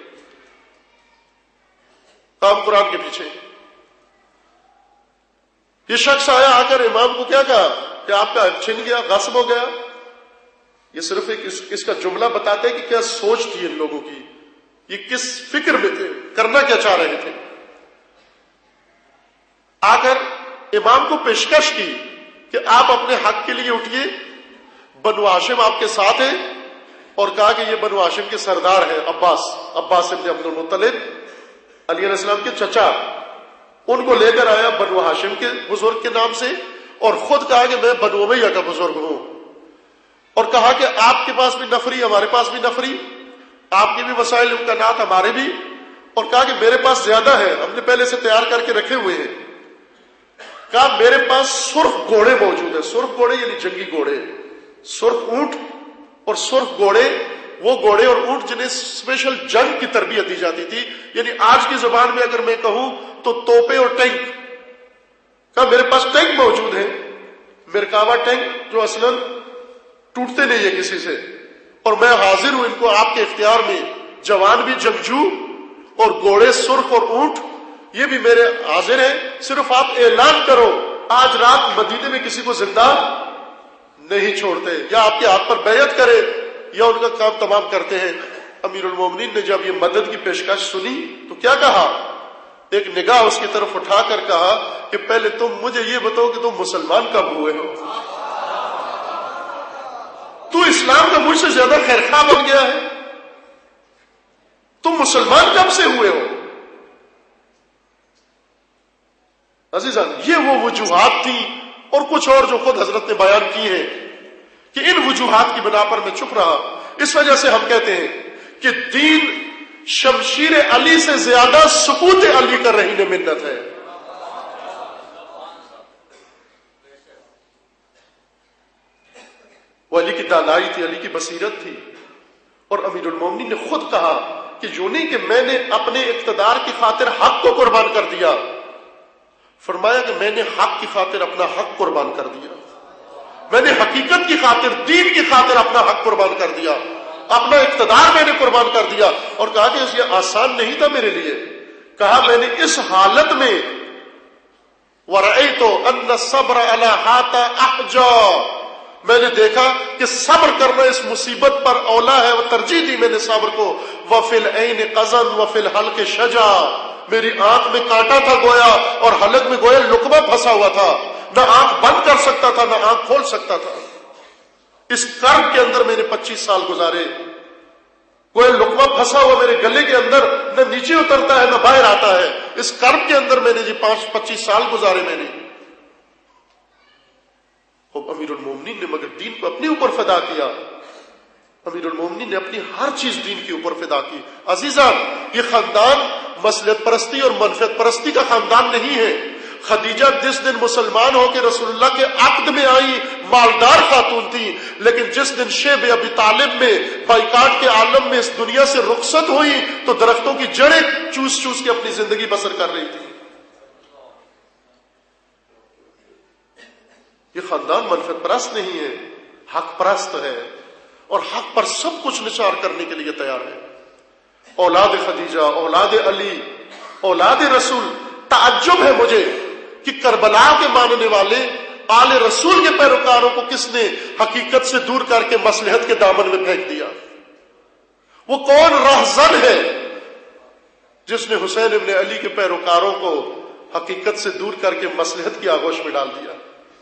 آپ قرآن کے پیچھے. یہ شخص آیا، آ کر امام کو کیا کہا کہ آپ کا چھن گیا، غصب ہو گیا. یہ صرف ایک اس, اس کا جملہ بتاتے کہ کیا سوچ تھی ان لوگوں کی، یہ کس فکر میں تھے، کرنا کیا چاہ رہے تھے. آ کر امام کو پیشکش کی کہ آپ اپنے حق کے لیے اٹھیے، بنو ہاشم آپ کے ساتھ ہے، اور کہا کہ یہ بنو ہاشم کے سردار ہیں عباس، عباس ابن عبد المطلب، علی علیہ السلام کے چچا. ان کو لے کر آیا بنو ہاشم کے بزرگ کے نام سے، اور خود کہا کہ میں بنو امیہ کا بزرگ ہوں، اور کہا کہ آپ کے پاس بھی نفری، ہمارے پاس بھی نفری، آپ کے بھی وسائل امکانات ہمارے بھی، اور کہا کہ میرے پاس زیادہ ہے، ہم نے پہلے سے تیار کر کے رکھے ہوئے ہیں۔ کہا میرے پاس سرخ گھوڑے موجود ہیں، سرخ گھوڑے یعنی جنگی گھوڑے، سرخ اونٹ اور سرخ گھوڑے، وہ گھوڑے اور اونٹ جنہیں اسپیشل جنگ کی تربیت دی جاتی تھی، یعنی آج کی زبان میں اگر میں کہوں تو توپے اور ٹینک۔ کہا میرے پاس ٹینک موجود ہیں، مرکاوا ٹینک جو اصلاً ٹوٹتے نہیں ہے کسی سے، اور میں حاضر ہوں ان کو آپ کے اختیار میں، جوان بھی جنگجو اور گھوڑے سرخ اور اونٹ یہ بھی میرے حاضر ہیں، صرف آپ اعلان کرو آج رات مدینے میں کسی کو زندہ نہیں چھوڑتے، یا آپ کے ہاتھ پر بیعت کرے یا ان کا کام تمام کرتے ہیں۔ امیر المومنین نے جب یہ مدد کی پیشکش سنی تو کیا کہا؟ ایک نگاہ اس کی طرف اٹھا کر کہا کہ پہلے تم مجھے یہ بتاؤ کہ تم مسلمان کب ہوئے ہو؟ تو اسلام کا مجھ سے زیادہ خیرخواہ بن گیا ہے، تم مسلمان کب سے ہوئے ہو؟ عزیزان یہ وہ وجوہات تھی اور کچھ اور جو خود حضرت نے بیان کی ہیں کہ ان وجوہات کی بنا پر میں چپ رہا۔ اس وجہ سے ہم کہتے ہیں کہ دین شمشیر علی سے زیادہ سکوت علی کا رہین منت ہے۔ وہ علی کی دانائی تھی، علی کی بصیرت تھی، اور امیر المومنین نے خود کہا کہ یوں نہیں کہ میں نے اپنے اقتدار کی خاطر حق کو قربان کر دیا، فرمایا کہ میں نے حق کی خاطر اپنا حق قربان کر دیا، میں نے حقیقت کی خاطر، دین کی خاطر اپنا حق قربان کر دیا، اپنا اقتدار میں نے قربان کر دیا، اور کہا کہ یہ آسان نہیں تھا میرے لیے۔ کہا میں نے اس حالت میں وَرَأَيْتُ أَنَّ الصَّبْرَ عَلَى هَاتَ أَحْجَى، میں نے دیکھا کہ صبر کرنا اس مصیبت پر اولا ہے، وہ ترجیح دی میں نے صبر کو۔ وَفِي الْعَيْنِ قَزَنْ وَفِي الْحَلْقِ شَجَا، میری آنکھ میں کانٹا تھا گویا، اور حلق میں گویا لقمہ پھنسا ہوا تھا، نہ آنکھ بند کر سکتا تھا نہ آنکھ کھول سکتا تھا۔ اس کرب کے اندر میں نے پچیس سال گزارے، گویا لقمہ پھنسا ہوا میرے گلے کے اندر، نہ نیچے اترتا ہے نہ باہر آتا ہے، اس کرب کے اندر میں نے جی پانچ پچیس سال گزارے میں نے۔ امیر المومنین نے مگر دین کو اپنے اوپر فدا کیا، امیر المومنین نے اپنی ہر چیز دین کے اوپر فدا کی۔ عزیزان یہ خاندان مصلحت پرستی اور منفعت پرستی کا خاندان نہیں ہے۔ خدیجہ جس دن مسلمان ہو کے رسول اللہ کے عقد میں آئی مالدار خاتون تھی، لیکن جس دن شیب ابی طالب میں بائیکاٹ کے عالم میں اس دنیا سے رخصت ہوئی تو درختوں کی جڑیں چوس چوس کے اپنی زندگی بسر کر رہی تھی۔ یہ خاندان منفعت پرست نہیں ہے، حق پرست ہے، اور حق پر سب کچھ نثار کرنے کے لیے تیار ہے۔ اولاد خدیجہ، اولاد علی، اولاد رسول۔ تعجب ہے مجھے کہ کربلا کے ماننے والے آل رسول کے پیروکاروں کو کس نے حقیقت سے دور کر کے مصلحت کے دامن میں پھینک دیا۔ وہ کون رہزن ہے جس نے حسین ابن علی کے پیروکاروں کو حقیقت سے دور کر کے مصلحت کی آغوش میں ڈال دیا؟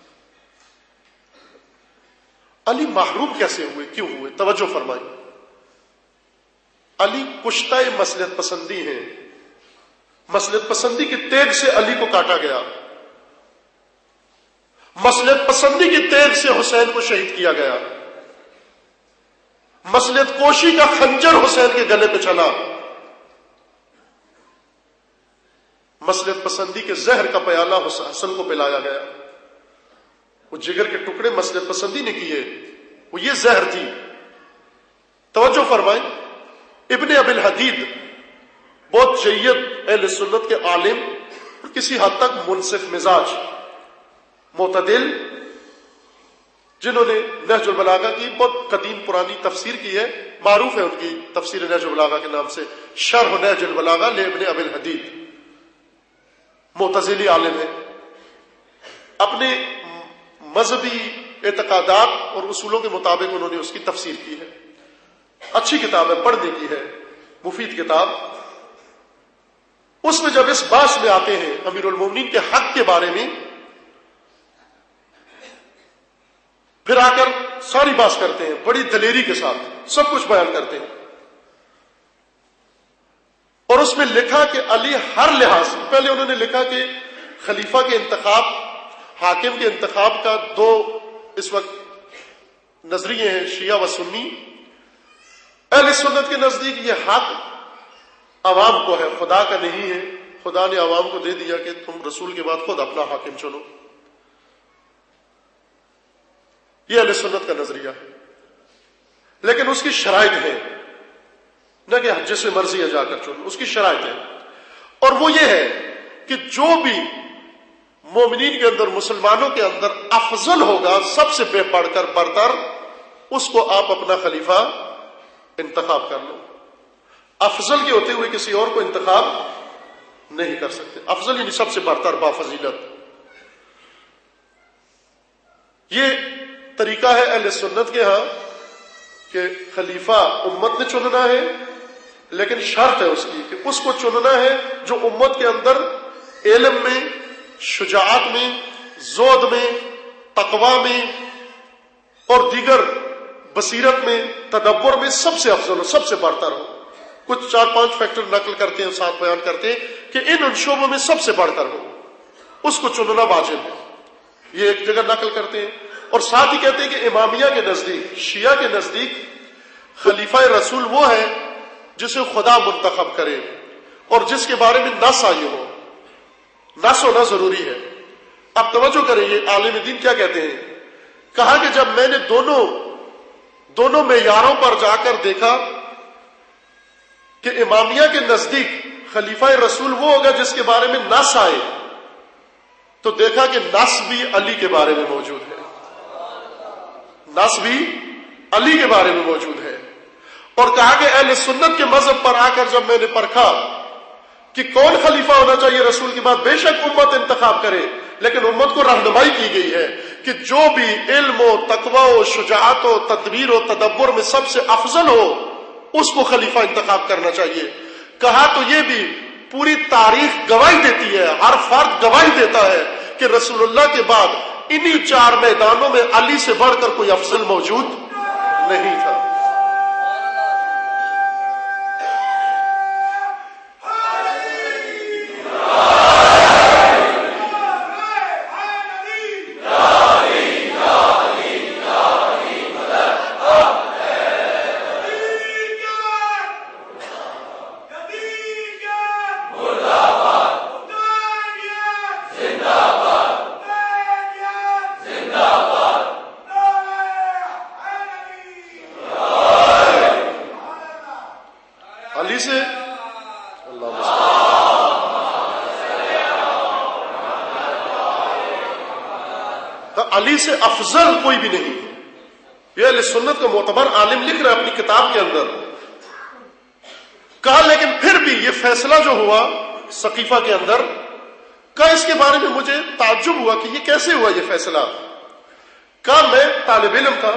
علی محروم کیسے ہوئے، کیوں ہوئے؟ توجہ فرمائیں۔ علی کشتہ مصلحت پسندی ہیں، مصلحت پسندی کی تیغ سے علی کو کاٹا گیا، مصلحت پسندی کی تیغ سے حسین کو شہید کیا گیا، مصلحت کوشی کا خنجر حسین کے گلے پہ چلا، مصلحت پسندی کے زہر کا پیالہ حسن کو پلایا گیا۔ وہ جگر کے ٹکڑے مصلحت پسندی نے کیے، وہ یہ زہر تھی۔ توجہ فرمائیں، ابن ابی الحدید بہت جید اہل سنت کے عالم اور کسی حد تک منصف مزاج، معتدل، جنہوں نے نہج البلاغہ کی بہت قدیم پرانی تفسیر کی ہے، معروف ہے ان کی تفسیر نہج البلاغہ کے نام سے، شرح نہج البلاغہ لابن ابی الحدید، معتزلی عالم ہے، اپنے مذہبی اعتقادات اور اصولوں کے مطابق انہوں نے اس کی تفسیر کی ہے۔ اچھی کتاب ہے، پڑھنے کی ہے، مفید کتاب۔ اس میں جب اس بحث میں آتے ہیں امیر المومنین کے حق کے بارے میں، پھر آ کر ساری بات کرتے ہیں بڑی دلیری کے ساتھ، سب کچھ بیان کرتے ہیں، اور اس اس میں لکھا کہ علی ہر لحاظ سے، پہلے انہوں نے لکھا کہ خلیفہ کے انتخاب، حاکم کے انتخاب کا دو اس وقت نظریے ہیں، شیعہ و سنی۔ اہل سنت کے نزدیک یہ حق عوام کو ہے، خدا کا نہیں ہے، خدا نے عوام کو دے دیا کہ تم رسول کے بعد خود اپنا حاکم چنو، یہ اہل سنت کا نظریہ ہے۔ لیکن اس کی شرائط ہے، نہ کہ جس میں مرضی ہے جا کر چنو، اس کی شرائط ہے، اور وہ یہ ہے کہ جو بھی مومنین کے اندر، مسلمانوں کے اندر افضل ہوگا، سب سے بے بڑھ کر برتر، اس کو آپ اپنا خلیفہ انتخاب کر لو۔ افضل کے ہوتے ہوئے کسی اور کو انتخاب نہیں کر سکتے۔ افضل یعنی سب سے برتر، بافضیلت۔ یہ طریقہ ہے اہل سنت کے ہاں کہ خلیفہ امت نے چننا ہے، لیکن شرط ہے اس کی کہ اس کو چننا ہے جو امت کے اندر علم میں، شجاعت میں، زہد میں، تقوی میں اور دیگر بصیرت میں، تدبر میں سب سے افضل ہو، سب سے برتر ہو۔ کچھ چار پانچ فیکٹر نقل کرتے ہیں، ساتھ بیان کرتے ہیں کہ ان ان شعبوں میں سب سے بڑھ کر ہو، اس کو چننا واجب ہے، یہ ایک جگہ نقل کرتے ہیں۔ اور ساتھ ہی کہتے ہیں کہ امامیہ کے نزدیک، شیعہ کے نزدیک خلیفہ رسول وہ ہے جسے خدا منتخب کرے اور جس کے بارے میں نص آئی ہو۔ نص ہونا ضروری ہے۔ اب توجہ کریں، یہ عالم دین کیا کہتے ہیں، کہا کہ جب میں نے دونوں دونوں معیاروں پر جا کر دیکھا کہ امامیہ کے نزدیک خلیفہ رسول وہ ہوگا جس کے بارے میں نص آئے، تو دیکھا کہ نص بھی علی کے بارے میں موجود ہے، نص بھی علی کے بارے میں موجود ہے۔ اور کہا کہ اہل سنت کے مذہب پر آ کر جب میں نے پرکھا کہ کون خلیفہ ہونا چاہیے رسول کے بعد، بے شک امت انتخاب کرے، لیکن امت کو رہنمائی کی گئی ہے کہ جو بھی علم و تقوی و شجاعت و تدبیر و تدبر میں سب سے افضل ہو، اس کو خلیفہ انتخاب کرنا چاہیے۔ کہا تو یہ بھی پوری تاریخ گواہی دیتی ہے، ہر فرد گواہی دیتا ہے کہ رسول اللہ کے بعد انہی چار میدانوں میں علی سے بڑھ کر کوئی افضل موجود نہیں تھا۔ علی سے افضل کوئی بھی نہیں ہے، یہ اہل سنت کا معتبر عالم لکھ رہا ہے اپنی کتاب کے اندر۔ کہا لیکن پھر بھی یہ فیصلہ جو ہوا سقیفہ کے اندر، کہا اس کے بارے میں مجھے تعجب ہوا کہ یہ کیسے ہوا یہ فیصلہ۔ کہا میں طالب علم تھا،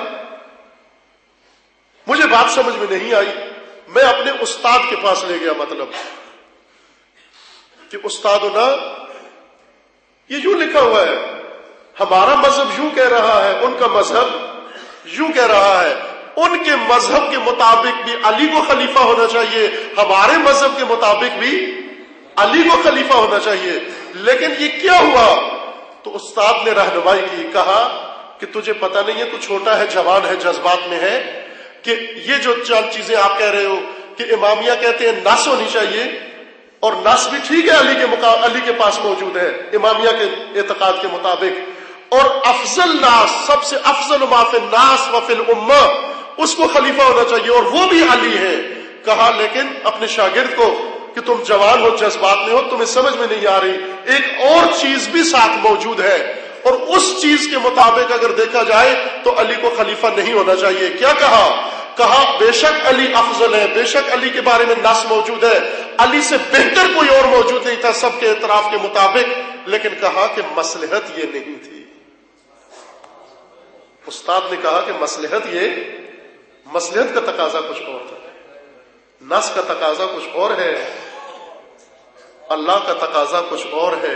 مجھے بات سمجھ میں نہیں آئی، میں اپنے استاد کے پاس لے گیا، مطلب کہ استادنا یہ یوں لکھا ہوا ہے، ہمارا مذہب یوں کہہ رہا ہے، ان کا مذہب یوں کہہ رہا ہے، ان کے مذہب کے مطابق بھی علی کو خلیفہ ہونا چاہیے، ہمارے مذہب کے مطابق بھی علی کو خلیفہ ہونا چاہیے، لیکن یہ کیا ہوا؟ تو استاد نے رہنمائی کی، کہا کہ تجھے پتہ نہیں ہے، تو چھوٹا ہے، جوان ہے، جذبات میں ہے، کہ یہ جو چند چیزیں آپ کہہ رہے ہو کہ امامیہ کہتے ہیں نص ہونی چاہیے، اور نص بھی ٹھیک ہے علی کے مقا... علی کے پاس موجود ہے امامیہ کے اعتقاد کے مطابق، اور افضل ناس، سب سے افضل ما فی الناس و فی الامہ، اس کو خلیفہ ہونا چاہیے، اور وہ بھی علی ہے۔ کہا لیکن اپنے شاگرد کو کہ تم جوان ہو، جذبات میں ہو، تمہیں سمجھ میں نہیں آ رہی، ایک اور چیز بھی ساتھ موجود ہے، اور اس چیز کے مطابق اگر دیکھا جائے تو علی کو خلیفہ نہیں ہونا چاہیے۔ کیا کہا؟ کہا بے شک علی افضل ہے، بے شک علی کے بارے میں نص موجود ہے، علی سے بہتر کوئی اور موجود نہیں تھا سب کے اعتراف کے مطابق، لیکن کہا کہ مصلحت یہ نہیں تھی۔ استاد نے کہا کہ مصلحت یہ مصلحت کا تقاضا کچھ اور تھا، نص کا تقاضا کچھ اور ہے، اللہ کا تقاضا کچھ اور ہے،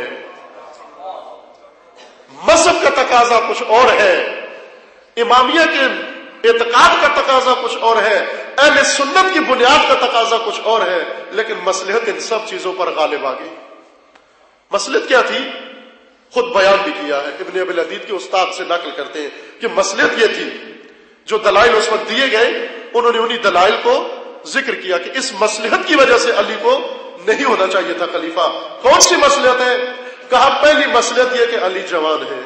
مذہب کا تقاضا کچھ اور ہے، امامیہ کے اعتقاد کا تقاضا کچھ اور ہے، اہل سنت کی بنیاد کا تقاضا کچھ اور ہے، لیکن مصلحت ان سب چیزوں پر غالب آ گئی۔ مصلحت کیا تھی؟ خود بیان بھی کیا ہے، ابن ابی العدید کے استاد سے نقل کرتے ہیں کہ مصلحت یہ تھی، جو دلائل اس وقت دیے گئے انہوں نے انہی دلائل کو ذکر کیا کہ اس مصلحت کی وجہ سے علی کو نہیں ہونا چاہیے تھا خلیفہ۔ کون سی مصلحت ہے؟ کہا پہلی مصلحت یہ کہ علی جوان ہے،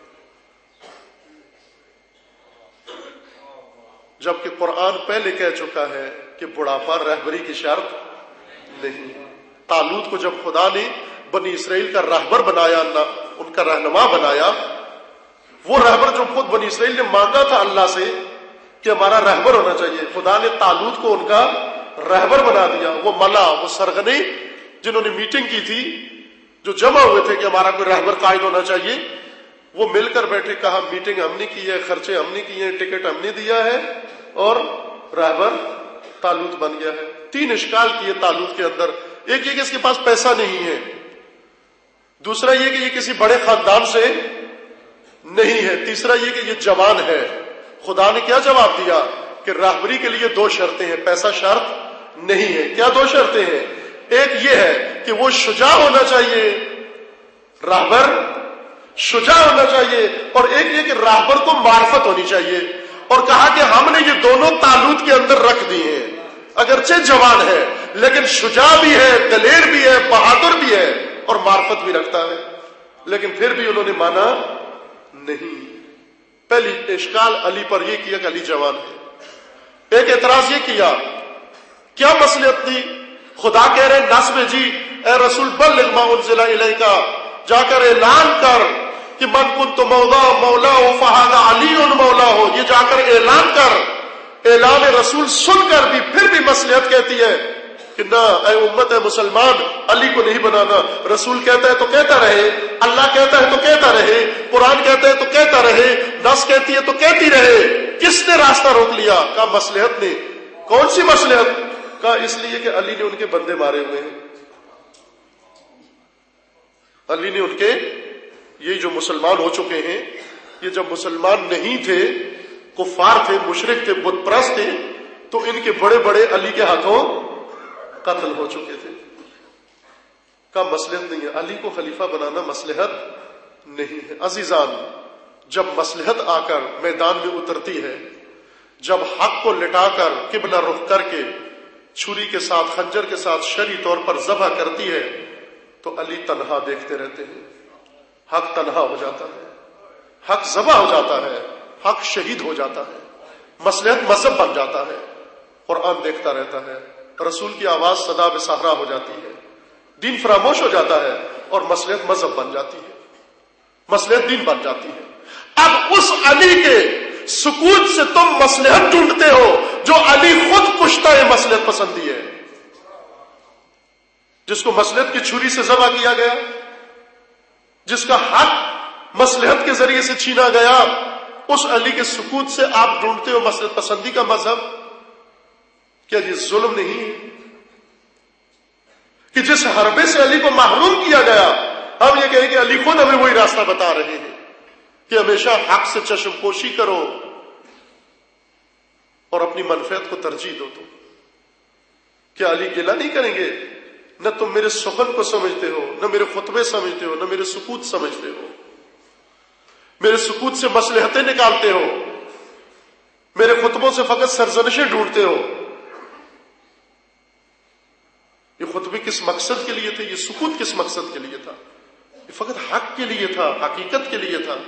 جبکہ قرآن پہلے کہہ چکا ہے کہ بڑھاپا رہبری کی شرط نہیں۔ طالوت کو جب خدا نے بنی اسرائیل کا رہبر بنایا، ان کا رہنما بنایا، وہ رہبر جو خود بنی اسرائیل نے مانگا تھا اللہ سے کہ ہمارا رہبر ہونا چاہیے، خدا نے طالوت کو ان کا رہبر بنا دیا۔ وہ ملا، وہ سرغنے جنہوں نے میٹنگ کی تھی، جو جمع ہوئے تھے کہ ہمارا کوئی رہبر قائد ہونا چاہیے، وہ مل کر بیٹھے، کہا میٹنگ ہم نے کی ہے، خرچے ہم نے کیے ہیں، ٹکٹ ہم نے دیا ہے، اور رہبر طالوت بن گیا ہے۔ تین اشکال کیے طالوت کے اندر، ایک یہ کہ اس کے پاس پیسہ نہیں ہے، دوسرا یہ کہ یہ کسی بڑے خاندان سے نہیں ہے، تیسرا یہ کہ یہ جوان ہے۔ خدا نے کیا جواب دیا کہ رہبری کے لیے دو شرطیں ہیں، پیسہ شرط نہیں ہے۔ کیا دو شرطیں ہیں؟ ایک یہ ہے کہ وہ شجاع ہونا چاہیے، رہبر شجاع ہونا چاہیے، اور ایک یہ کہ رہبر کو معرفت ہونی چاہیے۔ اور کہا کہ ہم نے یہ دونوں طالوت کے اندر رکھ دیے ہیں، اگرچہ جوان ہے لیکن شجاع بھی ہے، دلیر بھی ہے، بہادر بھی ہے، اور معرفت بھی رکھتا ہے، لیکن پھر بھی انہوں نے مانا نہیں۔ پہلی اشکال علی پر یہ کیا کہ علی جوان ہے۔ ایک اعتراض یہ کیا، کیا مصلحت تھی؟ خدا کہہ رہے نصب جی اے رسول بلغ ما انزل الیک، جا کر اعلان کر کہ من کنت مولا مولا ہو فہذا علی مولا ہو، یہ جا کر اعلان کر۔ اعلان رسول سن کر بھی پھر بھی مصلحت کہتی ہے کہ نہ اے امت ہے مسلمان، علی کو نہیں بنانا۔ رسول کہتا ہے تو کہتا رہے، اللہ کہتا ہے تو کہتا رہے، قرآن کہتا ہے تو کہتا رہے، نص کہتی ہے تو کہتی رہے۔ کس نے راستہ روک لیا؟ کہا مصلحت نے۔ کون سی مصلحت؟ کہا اس لیے کہ علی نے ان کے بندے مارے ہوئے ہیں، علی نے ان کے، یہ جو مسلمان ہو چکے ہیں، یہ جب مسلمان نہیں تھے، کفار تھے، مشرک تھے، بت پرست تھے، تو ان کے بڑے بڑے علی کے ہاتھوں قتل ہو چکے تھے۔ کا مصلحت نہیں ہے، علی کو خلیفہ بنانا مصلحت نہیں ہے۔ عزیزان، جب مصلحت آ کر میدان میں اترتی ہے، جب حق کو لٹا کر قبلہ رخ کر کے چھری کے ساتھ، خنجر کے ساتھ شرعی طور پر ذبح کرتی ہے، تو علی تنہا دیکھتے رہتے ہیں، حق تنہا ہو جاتا ہے، حق ذبح ہو جاتا ہے، حق شہید ہو جاتا ہے، مصلحت مذہب بن جاتا ہے، قرآن دیکھتا رہتا ہے، رسول کی آواز صدا بے صحرا ہو جاتی ہے، دین فراموش ہو جاتا ہے، اور مصلحت مذہب بن جاتی ہے، مصلحت دین بن جاتی ہے۔ اب اس علی کے سکوت سے تم مصلحت ڈھونڈتے ہو، جو علی خود پشتا ہے مصلحت پسندی ہے، جس کو مصلحت کی چھری سے ذبح کیا گیا، جس کا حق مصلحت کے ذریعے سے چھینا گیا، اس علی کے سکوت سے آپ ڈھونڈتے ہو مصلحت پسندی کا مذہب۔ کیا یہ ظلم نہیں ہے کہ جس حربے سے علی کو محروم کیا گیا، ہم یہ کہیں کہ علی خود ہمیں وہی راستہ بتا رہے ہیں کہ ہمیشہ حق سے چشم پوشی کرو اور اپنی منفعت کو ترجیح دو۔ تو کیا علی گلہ نہیں کریں گے؟ نہ تم میرے سخن کو سمجھتے ہو، نہ میرے خطبے سمجھتے ہو، نہ میرے سکوت سمجھتے ہو، میرے سکوت سے مصلحتیں نکالتے ہو، میرے خطبوں سے فقط سرزنشیں ڈھونڈتے ہو۔ یہ خطبے کس مقصد کے لیے تھے؟ یہ سکوت کس مقصد کے لیے تھا؟ یہ فقط حق کے لیے تھا، حقیقت کے لیے تھا۔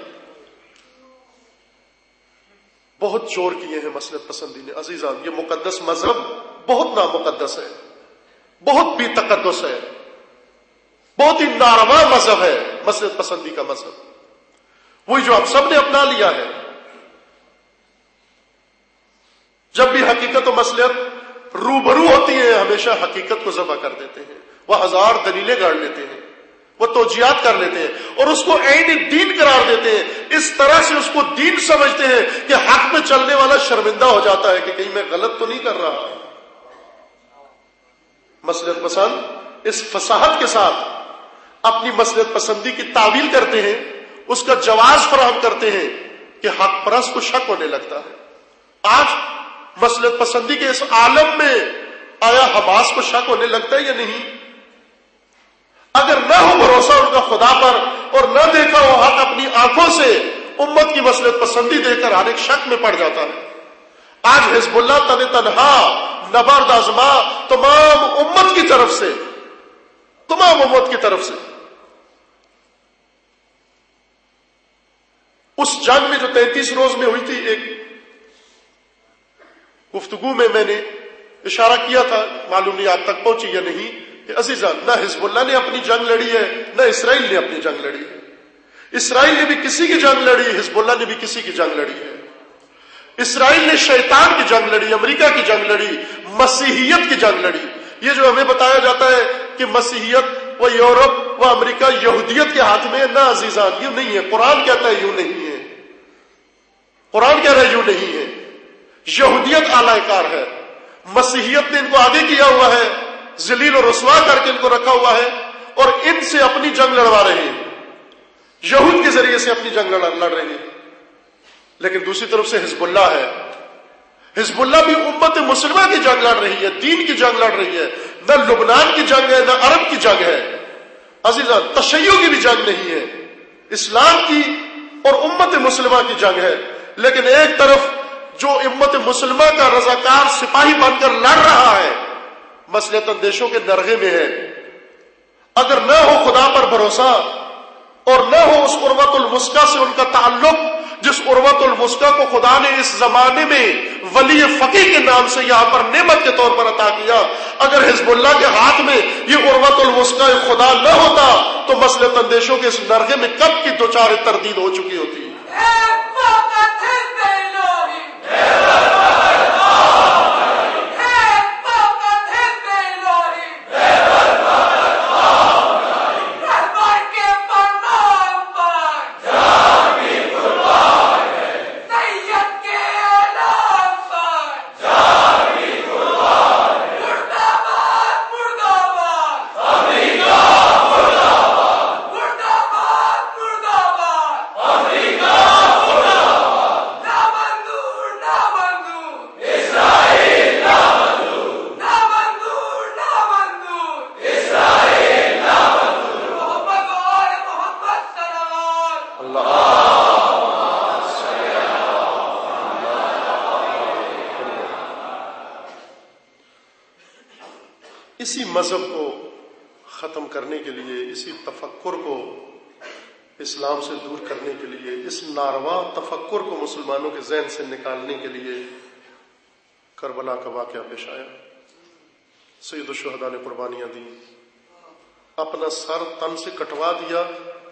بہت زور کیے ہیں مصلحت پسندی نے۔ عزیزان، یہ مقدس مذہب بہت نامقدس ہے، بہت بے تقدس ہے، بہت ہی ناروا مذہب ہے مصلحت پسندی کا مذہب، وہی جو آپ سب نے اپنا لیا ہے۔ جب بھی حقیقت و مصلحت روبرو ہوتی ہے، ہمیشہ حقیقت کو ذبح کر دیتے ہیں، وہ ہزار دلیلیں گاڑ لیتے ہیں، وہ توجیہات کر لیتے ہیں اور اس کو عین دین قرار دیتے ہیں۔ اس طرح سے اس کو دین سمجھتے ہیں کہ حق میں چلنے والا شرمندہ ہو جاتا ہے کہ کہیں میں غلط تو نہیں کر رہا۔ مصلحت پسند اس فصاحت کے ساتھ اپنی مصلحت پسندی کی تعویل کرتے ہیں، اس کا جواز فراہم کرتے ہیں کہ حق پرست کو شک ہونے لگتا ہے۔ آج مصلحت پسندی کے اس عالم میں آیا حماس کو شک ہونے لگتا ہے یا نہیں؟ اگر نہ ہو بھروسہ ان کا خدا پر اور نہ دیکھا ہو حق اپنی آنکھوں سے، امت کی مصلحت پسندی دیکھ کر ہر ایک شک میں پڑ جاتا ہے۔ آج حزب اللہ تن تنہا نبرد آزما تمام امت کی طرف سے، تمام امت کی طرف سے اس جنگ میں جو تینتیس روز میں ہوئی تھی، ایک گفتگو میں میں نے اشارہ کیا تھا، معلوم نہیں آپ تک پہنچی یا نہیں، کہ عزیزان نہ حزب اللہ نے اپنی جنگ لڑی ہے، نہ اسرائیل نے اپنی جنگ لڑی ہے۔ اسرائیل نے بھی کسی کی جنگ لڑی، حزب اللہ نے بھی کسی کی جنگ لڑی ہے۔ اسرائیل نے شیطان کی جنگ لڑی، امریکہ کی جنگ لڑی، مسیحیت کی جنگ لڑی۔ یہ جو ہمیں بتایا جاتا ہے کہ مسیحیت و یورپ و امریکہ یہودیت کے ہاتھ میں، نہ عزیزان یوں نہیں ہے۔ قرآن کہتا ہے یوں نہیں ہے، قرآن کہہ رہا ہے یوں نہیں ہے۔ یہودیت اعلی کار ہے، مسیحیت نے ان کو آگے کیا ہوا ہے، ذلیل و رسوا کر کے ان کو رکھا ہوا ہے، اور ان سے اپنی جنگ لڑوا رہے ہیں، یہود کے ذریعے سے اپنی جنگ لڑ رہے ہیں۔ لیکن دوسری طرف سے حزب اللہ ہے، حزب اللہ بھی امت مسلمہ کی جنگ لڑ رہی ہے، دین کی جنگ لڑ رہی ہے۔ نہ لبنان کی جنگ ہے، نہ عرب کی جنگ ہے عزیزان، تشیع کی بھی جنگ نہیں ہے، اسلام کی اور امت مسلمہ کی جنگ ہے۔ لیکن ایک طرف جو امت مسلمہ کا رضاکار سپاہی بن کر لڑ رہا ہے، مصلحت اندیشوں کے نرغے میں ہے۔ اگر نہ ہو خدا پر بھروسہ اور نہ ہو اس عروۃ الوثقیٰ سے ان کا تعلق، جس عروۃ الوثقیٰ کو خدا نے اس زمانے میں ولی فقیہ کے نام سے یہاں پر نعمت کے طور پر عطا کیا، اگر حزب اللہ کے ہاتھ میں یہ عروۃ الوثقیٰ خدا نہ ہوتا تو مصلحت اندیشوں کے اس نرغے میں کب کی دوچار تردید ہو چکی ہوتی۔ اسی مذہب کو ختم کرنے کے لیے، اسی تفکر کو اسلام سے دور کرنے کے لیے، اس ناروا تفکر کو مسلمانوں کے ذہن سے نکالنے کے لیے کربلا کا واقعہ پیش آیا۔ سید الشہداء نے قربانیاں دی، اپنا سر تن سے کٹوا دیا،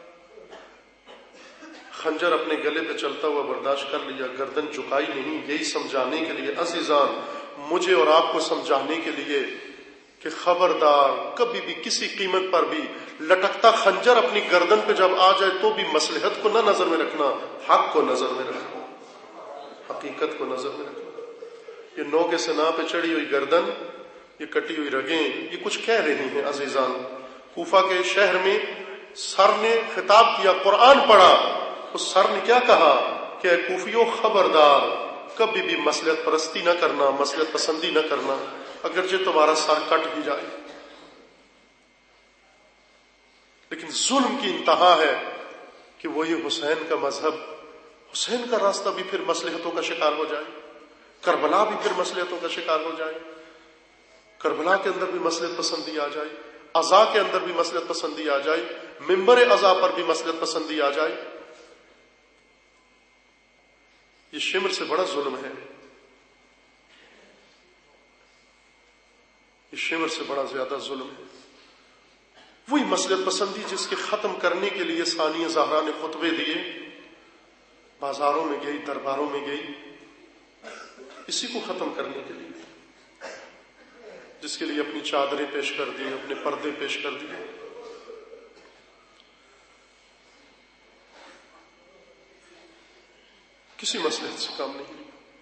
خنجر اپنے گلے پہ چلتا ہوا برداشت کر لیا، گردن جھکائی نہیں، یہی سمجھانے کے لیے عزیزان، مجھے اور آپ کو سمجھانے کے لیے کہ خبردار کبھی بھی کسی قیمت پر بھی لٹکتا خنجر اپنی گردن پہ جب آ جائے تو بھی مصلحت کو نہ نظر میں رکھنا، حق کو نظر میں رکھنا، حقیقت کو نظر میں رکھنا۔ یہ نو کے سنا پہ چڑھی ہوئی گردن، یہ کٹی ہوئی رگیں، یہ کچھ کہہ رہی ہیں عزیزان۔ کوفہ کے شہر میں سر نے خطاب کیا، قرآن پڑھا، اس سر نے کیا کہا کہ اے کوفیو خبردار، کبھی بھی مصلحت پرستی نہ کرنا، مصلحت پسندی نہ کرنا، اگرچہ تمہارا سر کٹ بھی جائے۔ لیکن ظلم کی انتہا ہے کہ وہی حسین کا مذہب، حسین کا راستہ بھی پھر مصلحتوں کا شکار ہو جائے، کربلا بھی پھر مصلحتوں کا شکار ہو جائے، کربلا کے اندر بھی مصلحت پسندی آ جائے، عزا کے اندر بھی مصلحت پسندی آ جائے، ممبر عزا پر بھی مصلحت پسندی آ جائے۔ یہ شمر سے بڑا ظلم ہے، یہ شمر سے بڑا زیادہ ظلم ہے۔ وہی مصلحت پسندی جس کے ختم کرنے کے لیے ثانیہ زہرا نے خطبے دیے، بازاروں میں گئی، درباروں میں گئی، اسی کو ختم کرنے کے لیے، جس کے لیے اپنی چادریں پیش کر دی، اپنے پردے پیش کر دیے۔ کسی مصلحت سے کام نہیں۔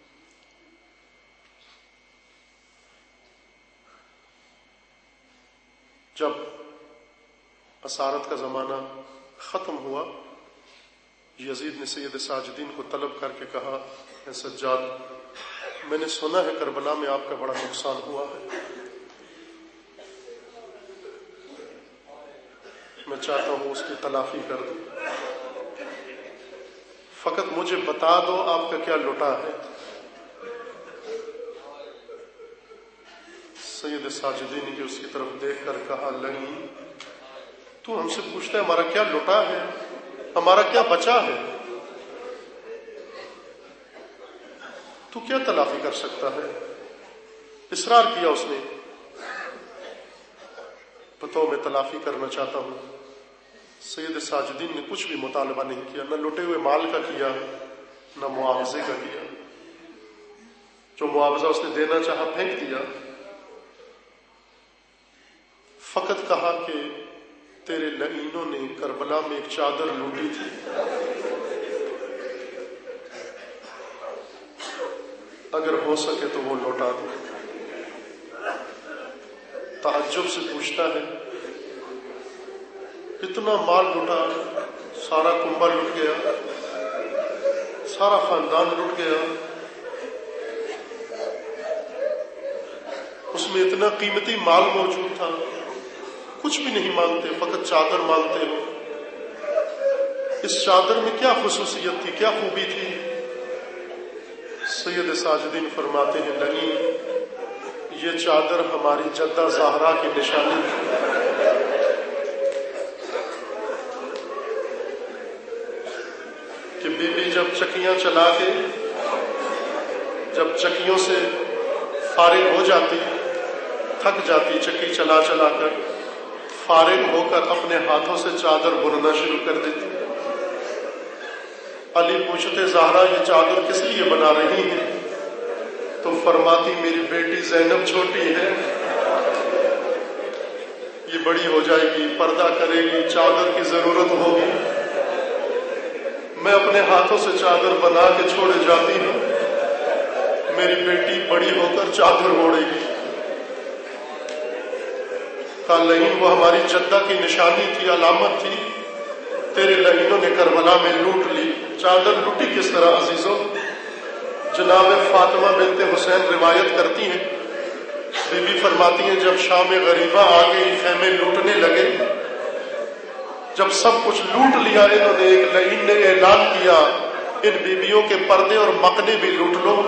جب اسارت کا زمانہ ختم ہوا، یزید نے سید ساجدین کو طلب کر کے کہا، اے سجاد، میں نے سنا ہے کربلا میں آپ کا بڑا نقصان ہوا ہے. میں چاہتا ہوں اس کی تلافی کر دوں. فقط مجھے بتا دو آپ کا کیا لٹا ہے. سید ساجدین نے اس کی طرف دیکھ کر کہا نہیں، تو ہم سے پوچھتا ہے ہمارا کیا لٹا ہے، ہمارا کیا بچا ہے، تو کیا تلافی کر سکتا ہے؟ اصرار کیا اس نے. بتاؤ میں تلافی کرنا چاہتا ہوں. سید ساجدین نے کچھ بھی مطالبہ نہیں کیا، نہ لٹے ہوئے مال کا کیا نہ معاوضے کا کیا. جو معاوضہ اس نے دینا چاہا پھینک دیا. فقط کہا کہ تیرے لعینوں نے کربلا میں ایک چادر لوٹی تھی، اگر ہو سکے تو وہ لوٹا دو. تعجب سے پوچھتا ہے اتنا مال لوٹا، سارا کنبہ لٹ گیا، سارا خاندان لٹ گیا، اس میں اتنا قیمتی مال موجود تھا، کچھ بھی نہیں مانگتے، فقط چادر مانگتے ہو. اس چادر میں کیا خصوصیت تھی، کیا خوبی تھی؟ سید ساجدین فرماتے ہیں نہیں، یہ چادر ہماری جدہ زہرا کی نشانی ہے. کہ بی بی جب چکیاں چلا کے جب چکیوں سے فارغ ہو جاتی، تھک جاتی چکی چلا چلا کر، فارغ ہو کر اپنے ہاتھوں سے چادر بننا شروع کر دیتی. علی پوچھتے زہرا یہ چادر کس لیے بنا رہی ہے؟ تو فرماتی میری بیٹی زینب چھوٹی ہے، یہ بڑی ہو جائے گی، پردہ کرے گی، چادر کی ضرورت ہوگی، میں اپنے ہاتھوں سے چادر بنا کے چھوڑے جاتی ہوں، میری بیٹی بڑی ہو کر چادر اوڑھے گی. کا لعین وہ ہماری جدہ کی نشانی تھی، علامت تھی، تیرے لعینوں نے کربلا میں لوٹ لی. چادر لوٹی کس طرح عزیزوں؟ جناب فاطمہ بنت حسین روایت کرتی ہیں، بی بی فرماتی ہیں جب شام غریبہ آ گئی، خیمے لوٹنے لگے، جب سب کچھ لوٹ لیا انہوں نے، ایک لعین نے اعلان کیا ان بیویوں کے پردے اور مکنے بھی لوٹ لو.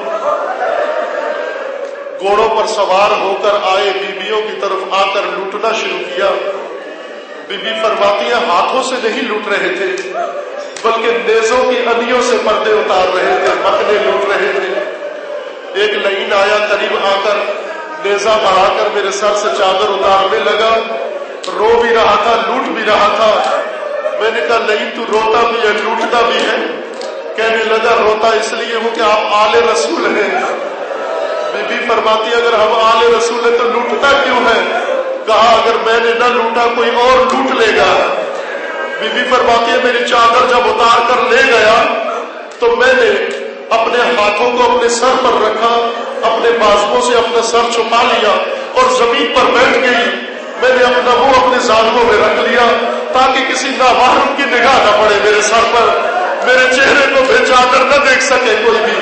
گھوڑوں پر سوار ہو کر آئے، بیویوں کی طرف آ کر لوٹنا شروع کیا. بی بی فرماتی ہیں ہاتھوں سے نہیں لوٹ رہے تھے، بلکہ نیزوں کی انیوں سے پردے اتار رہے تھے، مکنے لوٹ رہے تھے. ایک لعین آیا، قریب آ کر نیزہ بڑھا کر میرے سر سے چادر اتارنے لگا، رو بھی رہا تھا، لوٹ بھی رہا تھا. میں نے کہا لعین تو روتا بھی ہے لوٹتا بھی ہے؟ کہنے لگا روتا اس لیے ہوں کہ آپ آل رسول ہیں. بی بی فرماتی اگر ہم آل رسول ہیں تو لوٹتا کیوں ہے؟ کہا اگر میں نے نہ لوٹا کوئی اور لوٹ لے گا. بی بی فرماتی ہے میری چادر جب اتار کر لے گیا تو میں نے اپنے ہاتھوں کو اپنے سر پر رکھا، اپنے بازوؤں سے اپنا سر چھپا لیا اور زمین پر بیٹھ گئی. میں نے اپنا منہ اپنے زانووں میں رکھ لیا تاکہ کسی نامحرم کی نگاہ نہ پڑے میرے سر پر، میرے چہرے کو بے چادر نہ دیکھ سکے کوئی بھی.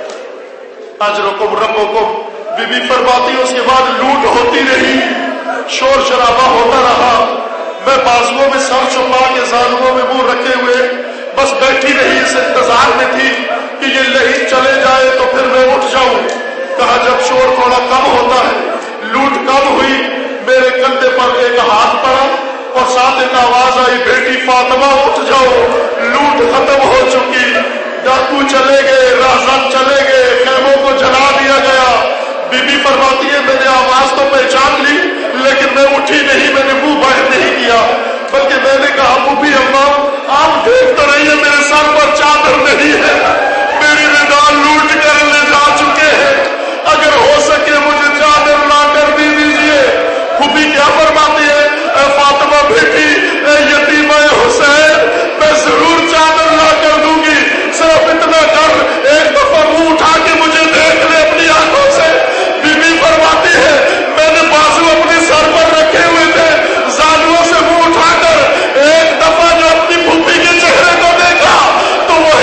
اجرکم ربکم. بی بی فرماتی اس کے بعد لوٹ ہوتی رہی، شور شرابہ ہوتا رہا. میں بازوؤں میں سر چھپا کے زانووں میں منہ رکھے ہوئے بس بیٹھی رہی، اس انتظار میں تھی کہ یہ لعین چلے جائے تو پھر میں اٹھ جاؤں. کہا جب شور تھوڑا کم ہوتا ہے، لوٹ کم ہوئی، میرے کندھے پر ایک ہاتھ پڑا اور ساتھ ایک آواز آئی بیٹی فاطمہ اٹھ جاؤ، لوٹ ختم ہو چکی، ڈاکو چلے گئے، راہزن چلے گئے، خیموں کو جلا دیا گیا. بی بی فرماتی ہے میں نے آواز تو پہچان لی لیکن میں اٹھی نہیں، میں نے منہ باہر نہیں کیا، بلکہ میں نے کہا بوبی اما آپ دیکھ تو رہی ہے میرے سر پر چادر نہیں ہے، میری رضا لوٹ کر لے جا چکے ہیں، اگر ہو سکے مجھے چادر لا کر دے دیجیے. بوبی کیا فرماتی ہے اے فاطمہ بیٹی، اے یتیمہ حسین، میں ضرور چادر لا کر دوں گی، صرف اتنا کر ایک دفعہ منہ اٹھا کے مجھے دیکھ لے اپنی آنکھوں سے. بی بی فرماتی ہے میں نے بازو اپنے سر پر رکھے ہوئے تھے، زانووں سے منہ اٹھا کر ایک دفعہ جو اپنی پھوپھی کے چہرے کو دیکھا تو وہ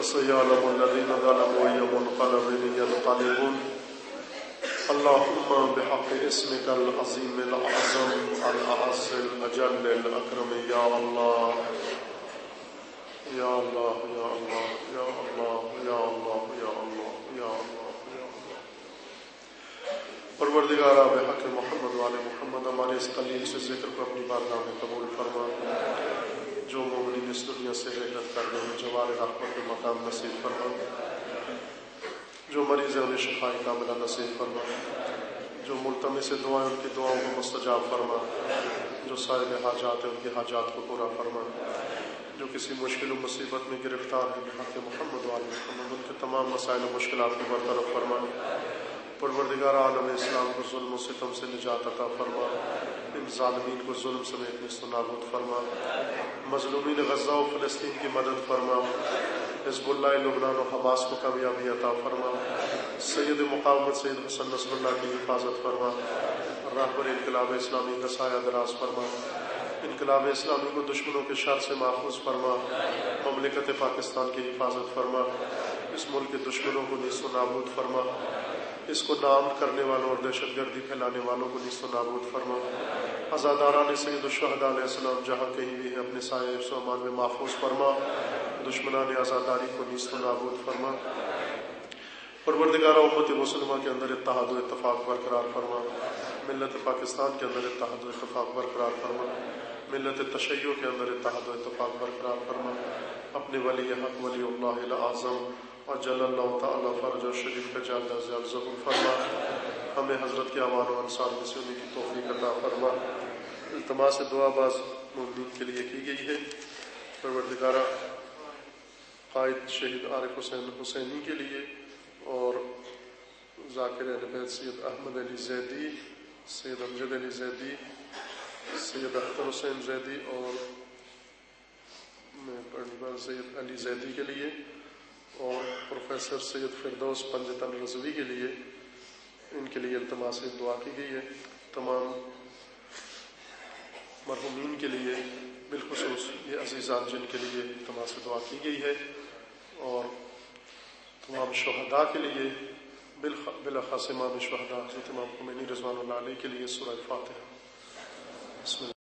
فسيعلم الذين ظلموا أي منقلب ينقلبون اللهم بحق اسمك العظيم الأعظم الأعز الأجل الأكرم يا الله يا الله يا الله يا الله يا الله يا الله يا الله يا الله پروردگارا بحق محمد والے محمد ہمارے اس قلیل سے ذکر کو اپنی بارگاہ میں قبول فرما، جو مومنین اس دنیا سے ہجرت کر رہے ہیں جوار رحمت کے مقام نصیب فرما، جو مریض ہیں انہیں شفاء کاملہ نصیب فرما، جو ملتمس دعائیں ان کی دعاؤں کو مستجاب فرما، جو صاحب حاجات ہیں ان کی حاجات کو پورا فرما، جو کسی مشکل و مصیبت میں گرفتار ہیں بحق محمد والے محمد ان کے تمام مسائل و مشکلات کو برطرف فرما۔ پروردگار عالم اسلام کو ظلم و ستم سے نجات عطا فرما، ان ظالمین کو ظلم سمیت نیست و نابود فرما، مظلومین غزہ و فلسطین کی مدد فرما، حزب اللہ لبنان و حماس کو کامیابی عطا فرما، سید مقاومت سید حسن نصر اللہ کی حفاظت فرما، رہبر انقلاب اسلامی کا سایہ دراز فرما، انقلاب اسلامی کو دشمنوں کے شر سے محفوظ فرما، مملکت پاکستان کی حفاظت فرما، اس ملک کے دشمنوں کو نیست و نابود فرما، اس کو نام کرنے والوں اور دہشت گردی پھیلانے والوں کو نیست و نابود فرما، عزاداران سید الشہداء علیہ السلام جہاں کہیں بھی ہیں اپنے سایہ حفظ و امان میں محفوظ فرما، دشمنان عزاداری کو نیست و نابود فرما۔ پروردگارہ امت مسلمہ کے اندر اتحاد و اتفاق برقرار فرما، ملت پاکستان کے اندر اتحاد و اتفاق برقرار فرما، ملت تشیع کے اندر اتحاد و اتفاق برقرار فرما، اپنے ولی حق ولی اللہ الاعظم اور جل اللہ تعالیٰ فرج و شریف کا جلد از جلد ظہور فرما، ہمیں حضرت کے اعوان و انصار میں سے ہونے کی توفیق عطا فرما۔ التماس دعا بعض مومنین کے لیے کی گئی ہے۔ پروردگارہ قائد شہید عارف حسین حسینی کے لیے اور ذاکر اہل بیت سید احمد علی زیدی، سید امجد علی زیدی، سید اختر حسین زیدی اور میں پڑھنے والا سید علی زیدی کے لیے اور پروفیسر سید فردوس پنجتن رضوی کے لیے، ان کے لیے التماس دعا کی گئی ہے۔ تمام مرحومین کے لیے بالخصوص یہ عزیزان جن کے لیے التماس دعا کی گئی ہے، اور تمام شہداء کے لیے بالاخص امام شہداء حضرت امام خمینی رضوان اللہ علیہ کے لیے سورہ فاتحہ۔ بسم اللہ۔